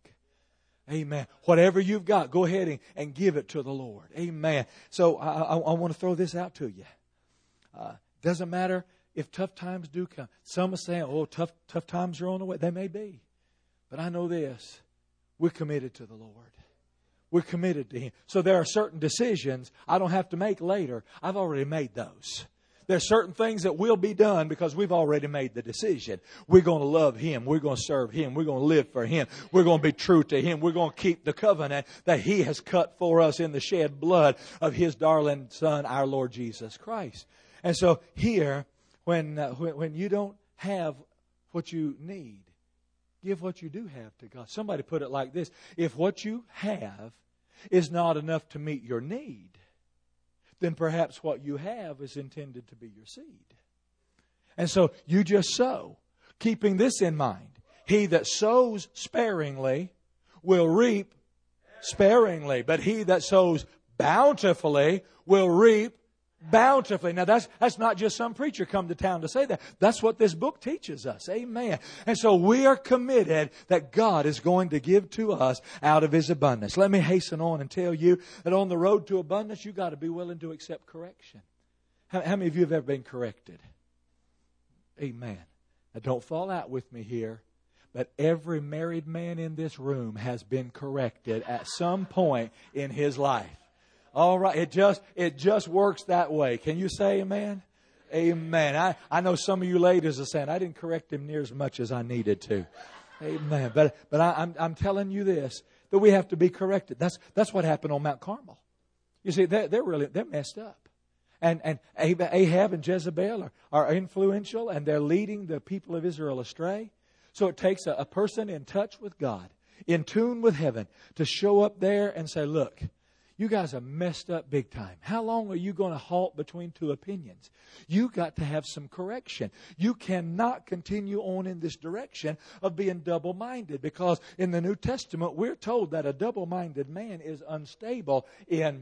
Amen. Whatever you've got, go ahead and give it to the Lord. Amen. So I want to throw this out to you. Doesn't matter if tough times do come. Some are saying, oh, tough times are on the way. They may be. But I know this. We're committed to the Lord. We're committed to Him. So there are certain decisions I don't have to make later. I've already made those. There's certain things that will be done because we've already made the decision. We're going to love Him. We're going to serve Him. We're going to live for Him. We're going to be true to Him. We're going to keep the covenant that He has cut for us in the shed blood of His darling Son, our Lord Jesus Christ. And so here, when you don't have what you need, give what you do have to God. Somebody put it like this: if what you have is not enough to meet your need, then perhaps what you have is intended to be your seed. And so you just sow, keeping this in mind. He that sows sparingly will reap sparingly, but he that sows bountifully will reap bountifully. Now that's not just some preacher come to town to say that. That's what this book teaches us. Amen. And so we are committed that God is going to give to us out of His abundance. Let me hasten on and tell you that on the road to abundance, you've got to be willing to accept correction. How many of you have ever been corrected? Amen. Now don't fall out with me here, but every married man in this room has been corrected at some point in his life. All right, it just works that way. Can you say amen? Amen. I know some of you ladies are saying, I didn't correct him near as much as I needed to. Amen. But I'm telling you this, that we have to be corrected. That's what happened on Mount Carmel. You see, they're messed up. And Ahab and Jezebel are influential, and they're leading the people of Israel astray. So it takes a person in touch with God, in tune with heaven, to show up there and say, look, You guys are messed up big time. How long are you going to halt between two opinions? You got to have some correction. You cannot continue on in this direction of being double-minded, because in the New Testament we're told that a double-minded man is unstable in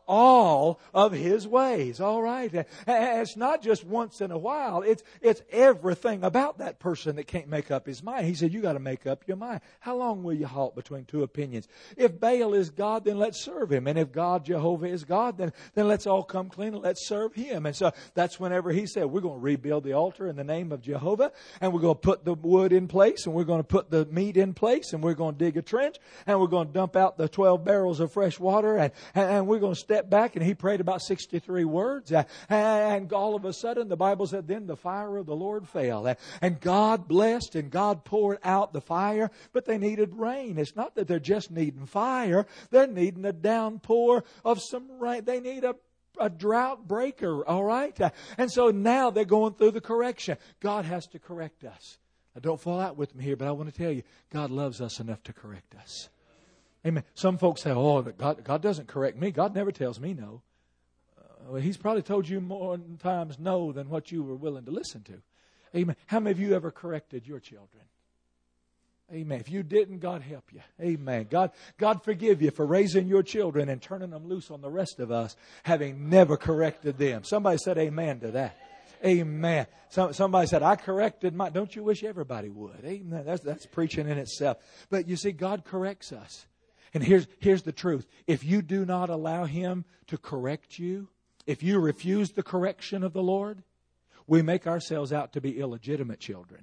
all of his ways. All right. And it's not just once in a while. It's everything about that person that can't make up his mind. He said, you got to make up your mind. How long will you halt between two opinions? If Baal is God, then let's serve him. And if God, Jehovah, is God, then let's all come clean and let's serve him. And so that's whenever he said, we're going to rebuild the altar in the name of Jehovah, and we're going to put the wood in place, and we're going to put the meat in place, and we're going to dig a trench, and we're going to dump out the 12 barrels of fresh water, and we're going to step back. And he prayed about 63 words, and all of a sudden the Bible said then the fire of the Lord fell, and God blessed and God poured out the fire, but they needed rain. It's not that they're just needing fire, they're needing a downpour of some rain. They need a drought breaker, all right? And so now they're going through the correction. God has to correct us. Now, don't fall out with me here, but I want to tell you, God loves us enough to correct us. Amen. Some folks say, oh, God doesn't correct me. God never tells me no. Well, He's probably told you more times no than what you were willing to listen to. Amen. How many of you ever corrected your children? Amen. If you didn't, God help you. Amen. God forgive you for raising your children and turning them loose on the rest of us, having never corrected them. Somebody said amen to that. Amen. Somebody said, I corrected my... Don't you wish everybody would? Amen. That's preaching in itself. But you see, God corrects us. And here's the truth. If you do not allow Him to correct you, if you refuse the correction of the Lord, we make ourselves out to be illegitimate children.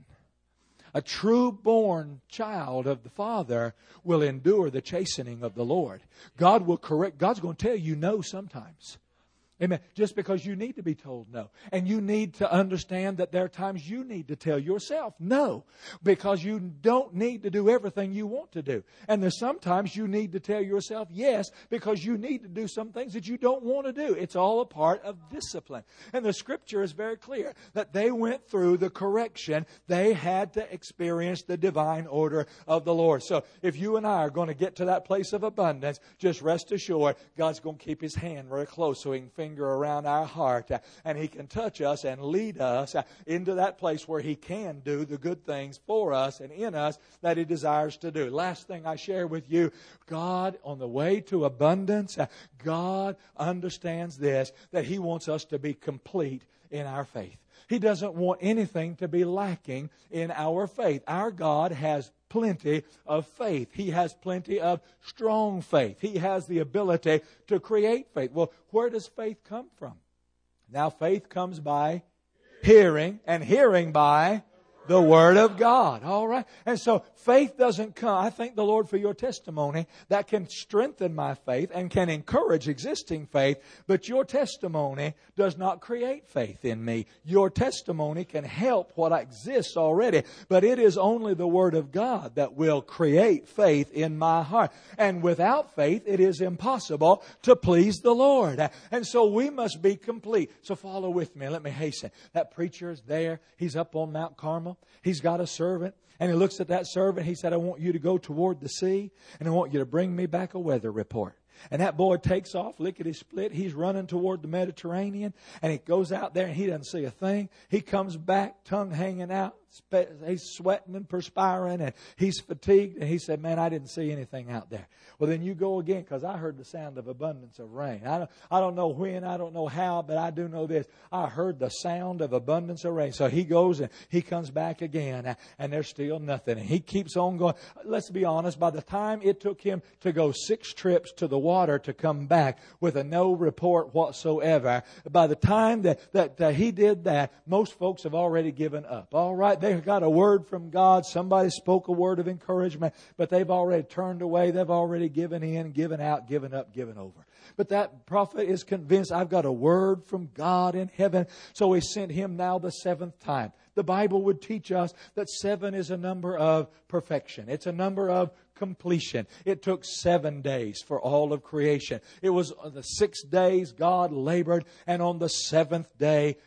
A true born child of the Father will endure the chastening of the Lord. God will correct. God's going to tell you no sometimes. Amen. Just because you need to be told no. And you need to understand that there are times you need to tell yourself no. Because you don't need to do everything you want to do. And there's sometimes you need to tell yourself yes, because you need to do some things that you don't want to do. It's all a part of discipline. And the Scripture is very clear that they went through the correction. They had to experience the divine order of the Lord. So if you and I are going to get to that place of abundance, just rest assured God's going to keep His hand very close so He can finger around our heart, and He can touch us and lead us into that place where He can do the good things for us and in us that He desires to do. Last thing I share with you, God, on the way to abundance, God understands this, that He wants us to be complete in our faith. He doesn't want anything to be lacking in our faith. Our God has plenty of faith. He has plenty of strong faith. He has the ability to create faith. Well, where does faith come from? Now, faith comes by hearing, and hearing by the Word of God. All right? And so faith doesn't come. I thank the Lord for your testimony. That can strengthen my faith and can encourage existing faith. But your testimony does not create faith in me. Your testimony can help what exists already. But it is only the Word of God that will create faith in my heart. And without faith, it is impossible to please the Lord. And so we must be complete. So follow with me. Let me hasten. That preacher is there. He's up on Mount Carmel. He's got a servant, and he looks at that servant. He said, I want you to go toward the sea, and I want you to bring me back a weather report. And that boy takes off, lickety-split. He's running toward the Mediterranean, and he goes out there, and he doesn't see a thing. He comes back, tongue hanging out. He's sweating and perspiring, and he's fatigued. And he said, man, I didn't see anything out there. Well, then you go again, because I heard the sound of abundance of rain. I don't know when, I don't know how, but I do know this. I heard the sound of abundance of rain. So he goes and he comes back again, and there's still nothing. And he keeps on going. Let's be honest, by the time it took him to go 6 trips to the water to come back with a no report whatsoever, by the time that he did that, most folks have already given up. All right, they've got a word from God. Somebody spoke a word of encouragement, but they've already turned away. They've already given in, given out, given up, given over. But that prophet is convinced, I've got a word from God in heaven. So he sent him now the 7th time. The Bible would teach us that 7 is a number of perfection. It's a number of completion. It took 7 days for all of creation. It was the 6 days God labored, and on the 7th day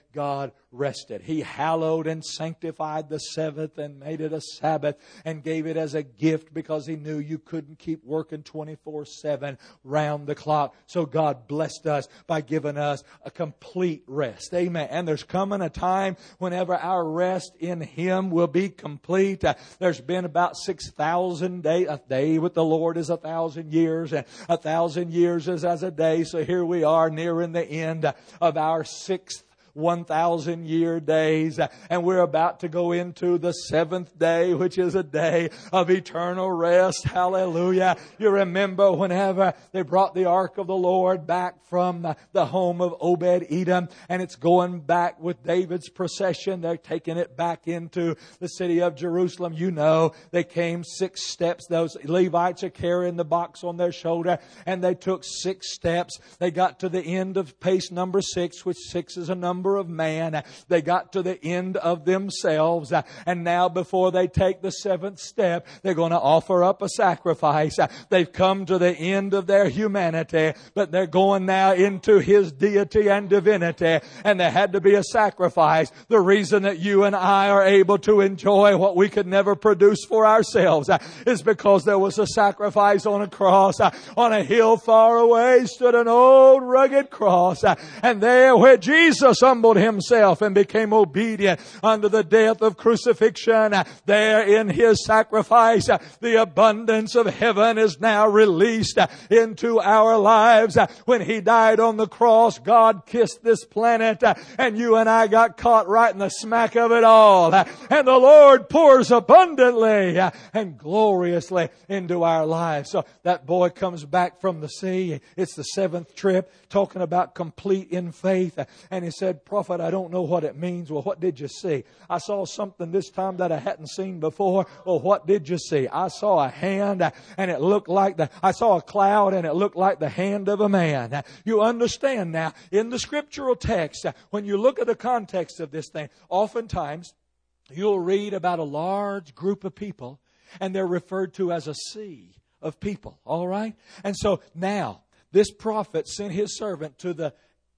God rested. He hallowed and sanctified the seventh and made it a Sabbath and gave it as a gift because He knew you couldn't keep working 24/7 round the clock. So God blessed us by giving us a complete rest. Amen. And there's coming a time whenever our rest in Him will be complete. There's been about 6,000 days. A day with the Lord is 1,000 years, and 1,000 years is as a day. So here we are nearing the end of our 6th 1,000-year days, and we're about to go into the 7th day, which is a day of eternal rest. Hallelujah. You remember whenever they brought the ark of the Lord back from the home of Obed-Edom, and it's going back with David's procession. They're taking it back into the city of Jerusalem. You know, they came 6 steps. Those Levites are carrying the box on their shoulder, and they took 6 steps. They got to the end of pace number 6, which 6 is a number of man. They got to the end of themselves, and now before they take the 7th step, they're going to offer up a sacrifice. They've come to the end of their humanity, but they're going now into His deity and divinity, and there had to be a sacrifice. The reason that you and I are able to enjoy what we could never produce for ourselves is because there was a sacrifice on a cross. On a hill far away stood an old rugged cross, and there where Jesus humbled Himself and became obedient unto the death of crucifixion, there in His sacrifice, the abundance of heaven is now released into our lives. When He died on the cross, God kissed this planet, and you and I got caught right in the smack of it all. And the Lord pours abundantly and gloriously into our lives. So that boy comes back from the sea. It's the 7th trip, talking about complete in faith. And he said, "Prophet, I don't know what it means." "Well, what did you see?" "I saw something this time that I hadn't seen before." "Well, what did you see?" "I saw a hand, and it looked like I saw a cloud, and it looked like the hand of a man." You understand now, in the scriptural text, when you look at the context of this thing, oftentimes you'll read about a large group of people, and they're referred to as a sea of people. All right? And so now, this prophet sent his servant to the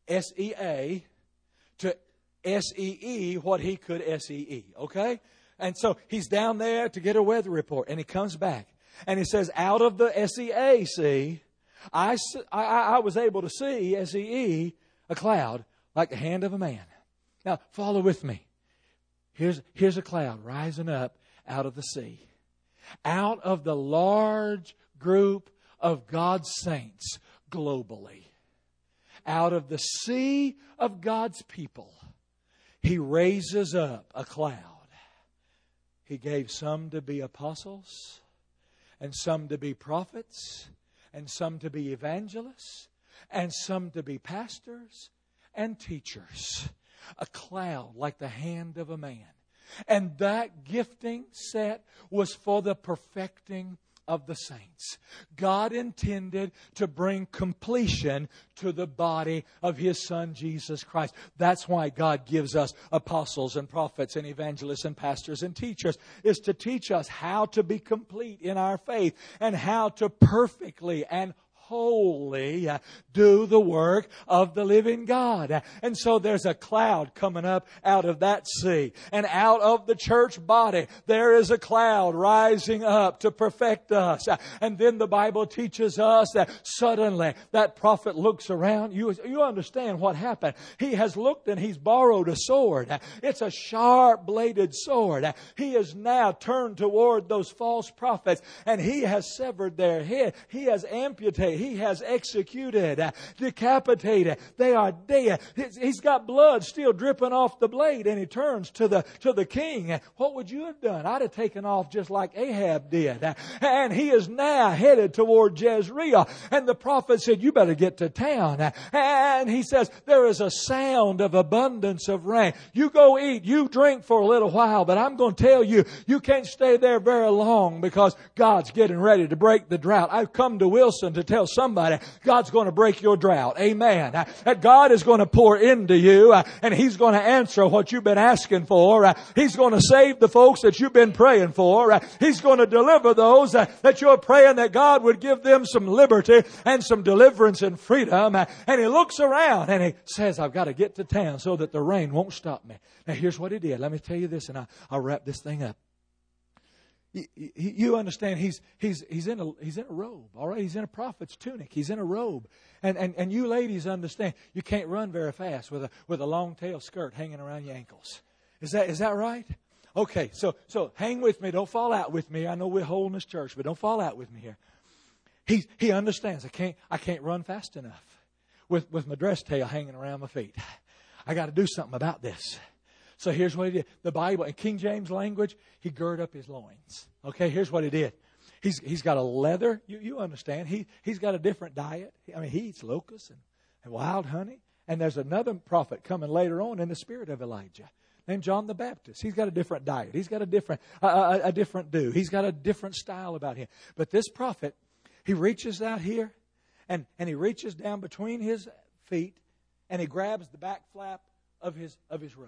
SEA to SEE what he could SEE. Okay? And so he's down there to get a weather report, and he comes back. And he says, out of the SEA, I was able to see, SEE, a cloud like the hand of a man. Now, follow with me. Here's a cloud rising up out of the sea. Out of the large group of God's saints globally. Out of the sea of God's people, He raises up a cloud. He gave some to be apostles, and some to be prophets, and some to be evangelists, and some to be pastors and teachers. A cloud like the hand of a man. And that gifting set was for the perfecting of the saints. God intended to bring completion to the body of His Son, Jesus Christ. That's why God gives us apostles and prophets and evangelists and pastors and teachers, is to teach us how to be complete in our faith and how to perfectly and wholly do the work of the living God. And so there's a cloud coming up out of that sea. And out of the church body, there is a cloud rising up to perfect us. And then the Bible teaches us that suddenly that prophet looks around. You understand what happened. He has looked and he's borrowed a sword. It's a sharp-bladed sword. He is now turned toward those false prophets, and he has severed their head. He has amputated. He has executed, decapitated. They are dead. He's got blood still dripping off the blade, and he turns to the king. What would you have done? I'd have taken off just like Ahab did. And he is now headed toward Jezreel. And the prophet said, "You better get to town." And he says, "There is a sound of abundance of rain. You go eat, you drink for a little while, but I'm going to tell you, you can't stay there very long because God's getting ready to break the drought. I've come to Wilson to tell somebody, God's going to break your drought. Amen. That God is going to pour into you, and He's going to answer what you've been asking for. He's going to save the folks that you've been praying for. He's going to deliver those that you're praying that God would give them some liberty and some deliverance and freedom. And He looks around and He says, I've got to get to town so that the rain won't stop me. Now here's what He did. Let me tell you this, and I'll wrap this thing up. You understand, he's in a robe, all right? He's in a prophet's tunic. He's in a robe. And you ladies understand, you can't run very fast with a long tail skirt hanging around your ankles. Is that right? Okay, so hang with me. Don't fall out with me. I know we're holding this church, but don't fall out with me here. He understands. I can't run fast enough with my dress tail hanging around my feet. I got to do something about this. So here's what he did. The Bible, in King James language, he girded up his loins. Okay, here's what he did. He's got a leather. You understand. He's got a different diet. I mean, he eats locusts and wild honey. And there's another prophet coming later on in the spirit of Elijah named John the Baptist. He's got a different diet. He's got a different do. He's got a different style about him. But this prophet, he reaches out here and he reaches down between his feet and he grabs the back flap of his robe.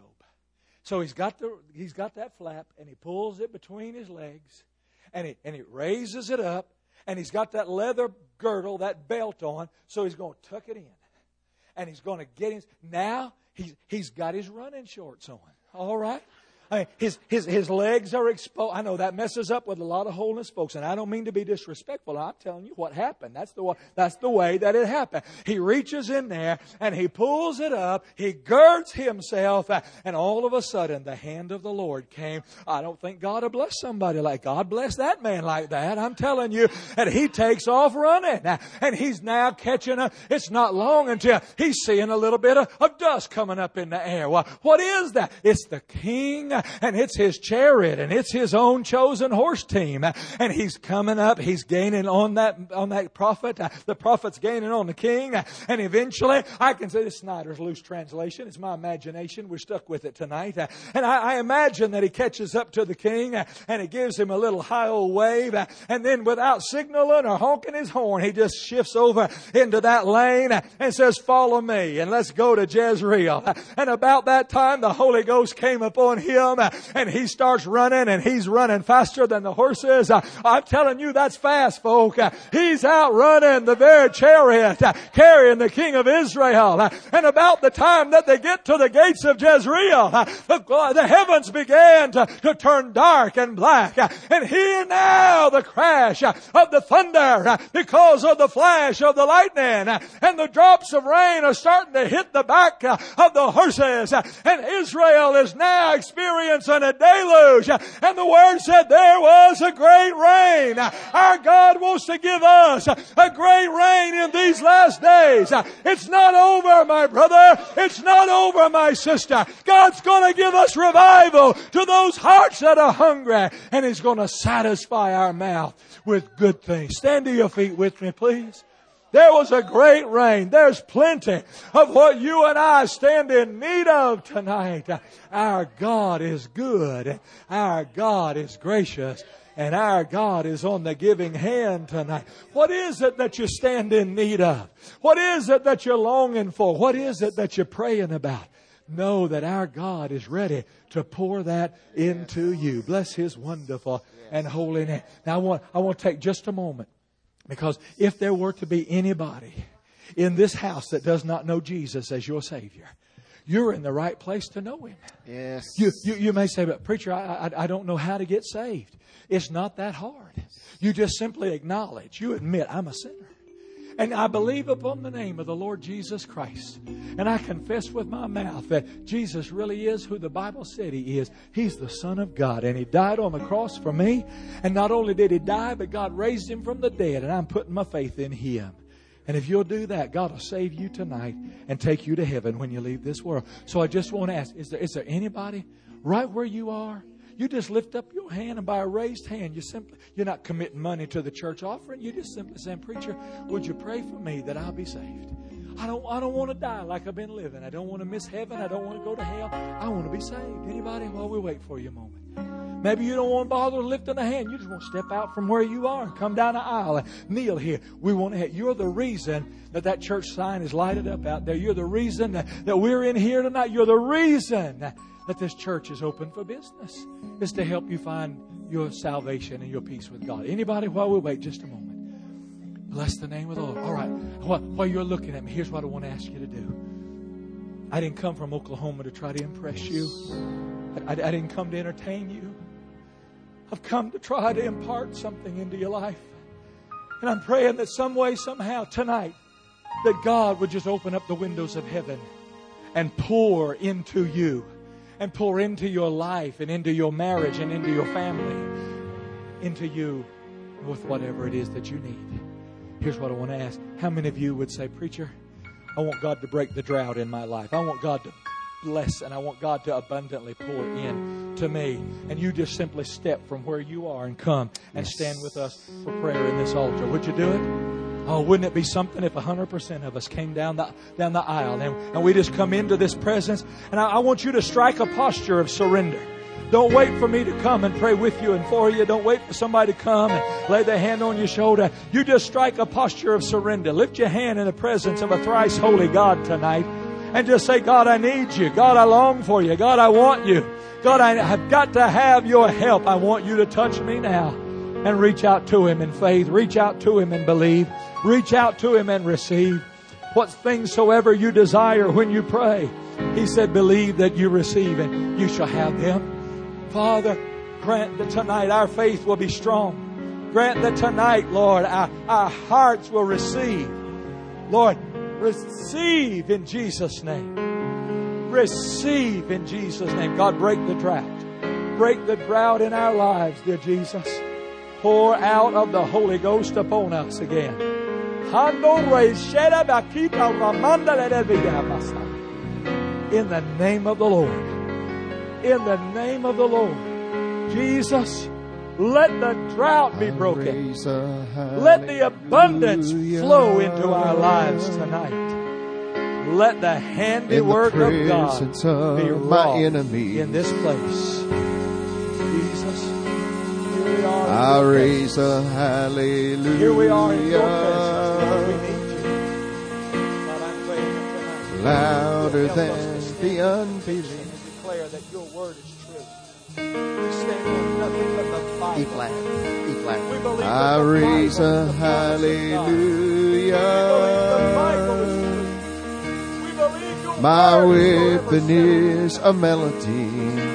So he's got that flap, and he pulls it between his legs, and he raises it up, and he's got that leather girdle, that belt on, so he's going to tuck it in. And he's going to get his... Now, he's got his running shorts on. All right? I mean, his legs are exposed. I know that messes up with a lot of holiness folks, and I don't mean to be disrespectful. I'm telling you what happened. That's the way that it happened. He reaches in there and he pulls it up. He girds himself, and all of a sudden the hand of the Lord came. I don't think God will bless somebody like God bless that man like that. I'm telling you, and he takes off running, and he's now catching up. It's not long until he's seeing a little bit of dust coming up in the air. Well, what is that? It's the king. And it's his chariot, and it's his own chosen horse team. And he's coming up. He's gaining on that prophet. The prophet's gaining on the king. And eventually, I can say this is Snyder's loose translation. It's my imagination. We're stuck with it tonight. And I imagine that he catches up to the king, and he gives him a little high old wave. And then without signaling or honking his horn, he just shifts over into that lane and says, follow me, and let's go to Jezreel. And about that time, the Holy Ghost came upon him. And he starts running, and he's running faster than the horses. I'm telling you, that's fast, folk. He's out running the very chariot carrying the king of Israel. And about the time that they get to the gates of Jezreel, the heavens began to turn dark and black. And hear now the crash of the thunder because of the flash of the lightning. And the drops of rain are starting to hit the back of the horses. And Israel is now experiencing a deluge. And the Word said there was a great rain. Our God wants to give us a great rain in these last days. It's not over, my brother. It's not over, my sister. God's going to give us revival to those hearts that are hungry. And He's going to satisfy our mouth with good things. Stand to your feet with me, please. There was a great rain. There's plenty of what you and I stand in need of tonight. Our God is good. Our God is gracious. And our God is on the giving hand tonight. What is it that you stand in need of? What is it that you're longing for? What is it that you're praying about? Know that our God is ready to pour that into you. Bless His wonderful and holy name. Now I want to take just a moment. Because if there were to be anybody in this house that does not know Jesus as your Savior, you're in the right place to know Him. Yes. You may say, but preacher, I don't know how to get saved. It's not that hard. You just simply acknowledge, you admit, I'm a sinner. And I believe upon the name of the Lord Jesus Christ. And I confess with my mouth that Jesus really is who the Bible said He is. He's the Son of God. And He died on the cross for me. And not only did He die, but God raised Him from the dead. And I'm putting my faith in Him. And if you'll do that, God will save you tonight and take you to heaven when you leave this world. So I just want to ask, is there anybody right where you are? You just lift up your hand, and by a raised hand, you're not committing money to the church offering. You're just simply saying, preacher, would you pray for me that I'll be saved? I don't want to die like I've been living. I don't want to miss heaven. I don't want to go to hell. I want to be saved. Anybody? While we wait for you a moment. Maybe you don't want to bother lifting a hand. You just want to step out from where you are and come down the aisle and kneel here. We want to. You're the reason that church sign is lighted up out there. You're the reason that we're in here tonight. You're the reason that this church is open for business. It's to help you find your salvation and your peace with God. Anybody, while we wait just a moment. Bless the name of the Lord. All right. While you're looking at me, here's what I want to ask you to do. I didn't come from Oklahoma to try to impress you. I didn't come to entertain you. I've come to try to impart something into your life. And I'm praying that some way, somehow, tonight, that God would just open up the windows of heaven and pour into you, and pour into your life, and into your marriage, and into your family, into you with whatever it is that you need. Here's what I want to ask. How many of you would say, preacher, I want God to break the drought in my life. I want God to bless, and I want God to abundantly pour in to me. And you just simply step from where you are and come and stand with us for prayer in this altar. Would you do it? Oh, wouldn't it be something if 100% of us came down the aisle and we just come into this presence? And I want you to strike a posture of surrender. Don't wait for me to come and pray with you and for you. Don't wait for somebody to come and lay their hand on your shoulder. You just strike a posture of surrender. Lift your hand in the presence of a thrice holy God tonight. And just say, God, I need you. God, I long for you. God, I want you. God, I've got to have your help. I want you to touch me now. And reach out to Him in faith. Reach out to Him and believe. Reach out to Him and receive. What things soever you desire when you pray. He said, believe that you receive and you shall have them. Father, grant that tonight our faith will be strong. Grant that tonight, Lord, our hearts will receive. Lord, receive in Jesus' name. Receive in Jesus' name. God, break the drought. Break the drought in our lives, dear Jesus. Pour out of the Holy Ghost upon us again. In the name of the Lord. In the name of the Lord. Jesus, let the drought be broken. Let the abundance flow into our lives tonight. Let the handiwork of God be wrought in this place. Jesus, here we are. I raise a hallelujah. Here we are in your presence. Lord, we need you. God, I'm praying tonight. Louder than the unbelief. Declare that your word is true. We stand on nothing but the Bible. E flat. E flat. We believe I that the raise Bible a is the promise of God. hallelujah. We believe your My word is weapon is a melody.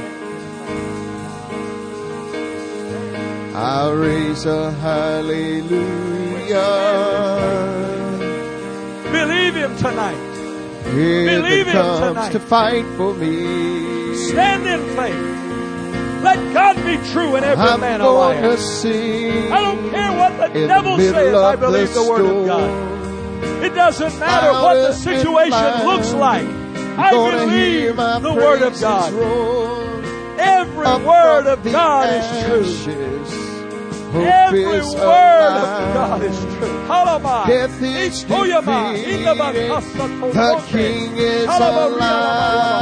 I raise a hallelujah. Believe Him tonight. Here Believe Him comes tonight. to fight for me. Stand in faith. Let God be true and every I'm man a going liar. to sing. I don't care what the in devil the says. middle I of believe the word of God. It doesn't matter what the situation looks like. I believe the word of God. Every word of God is true. Every word of God is true. Death is defeated. The King is alive.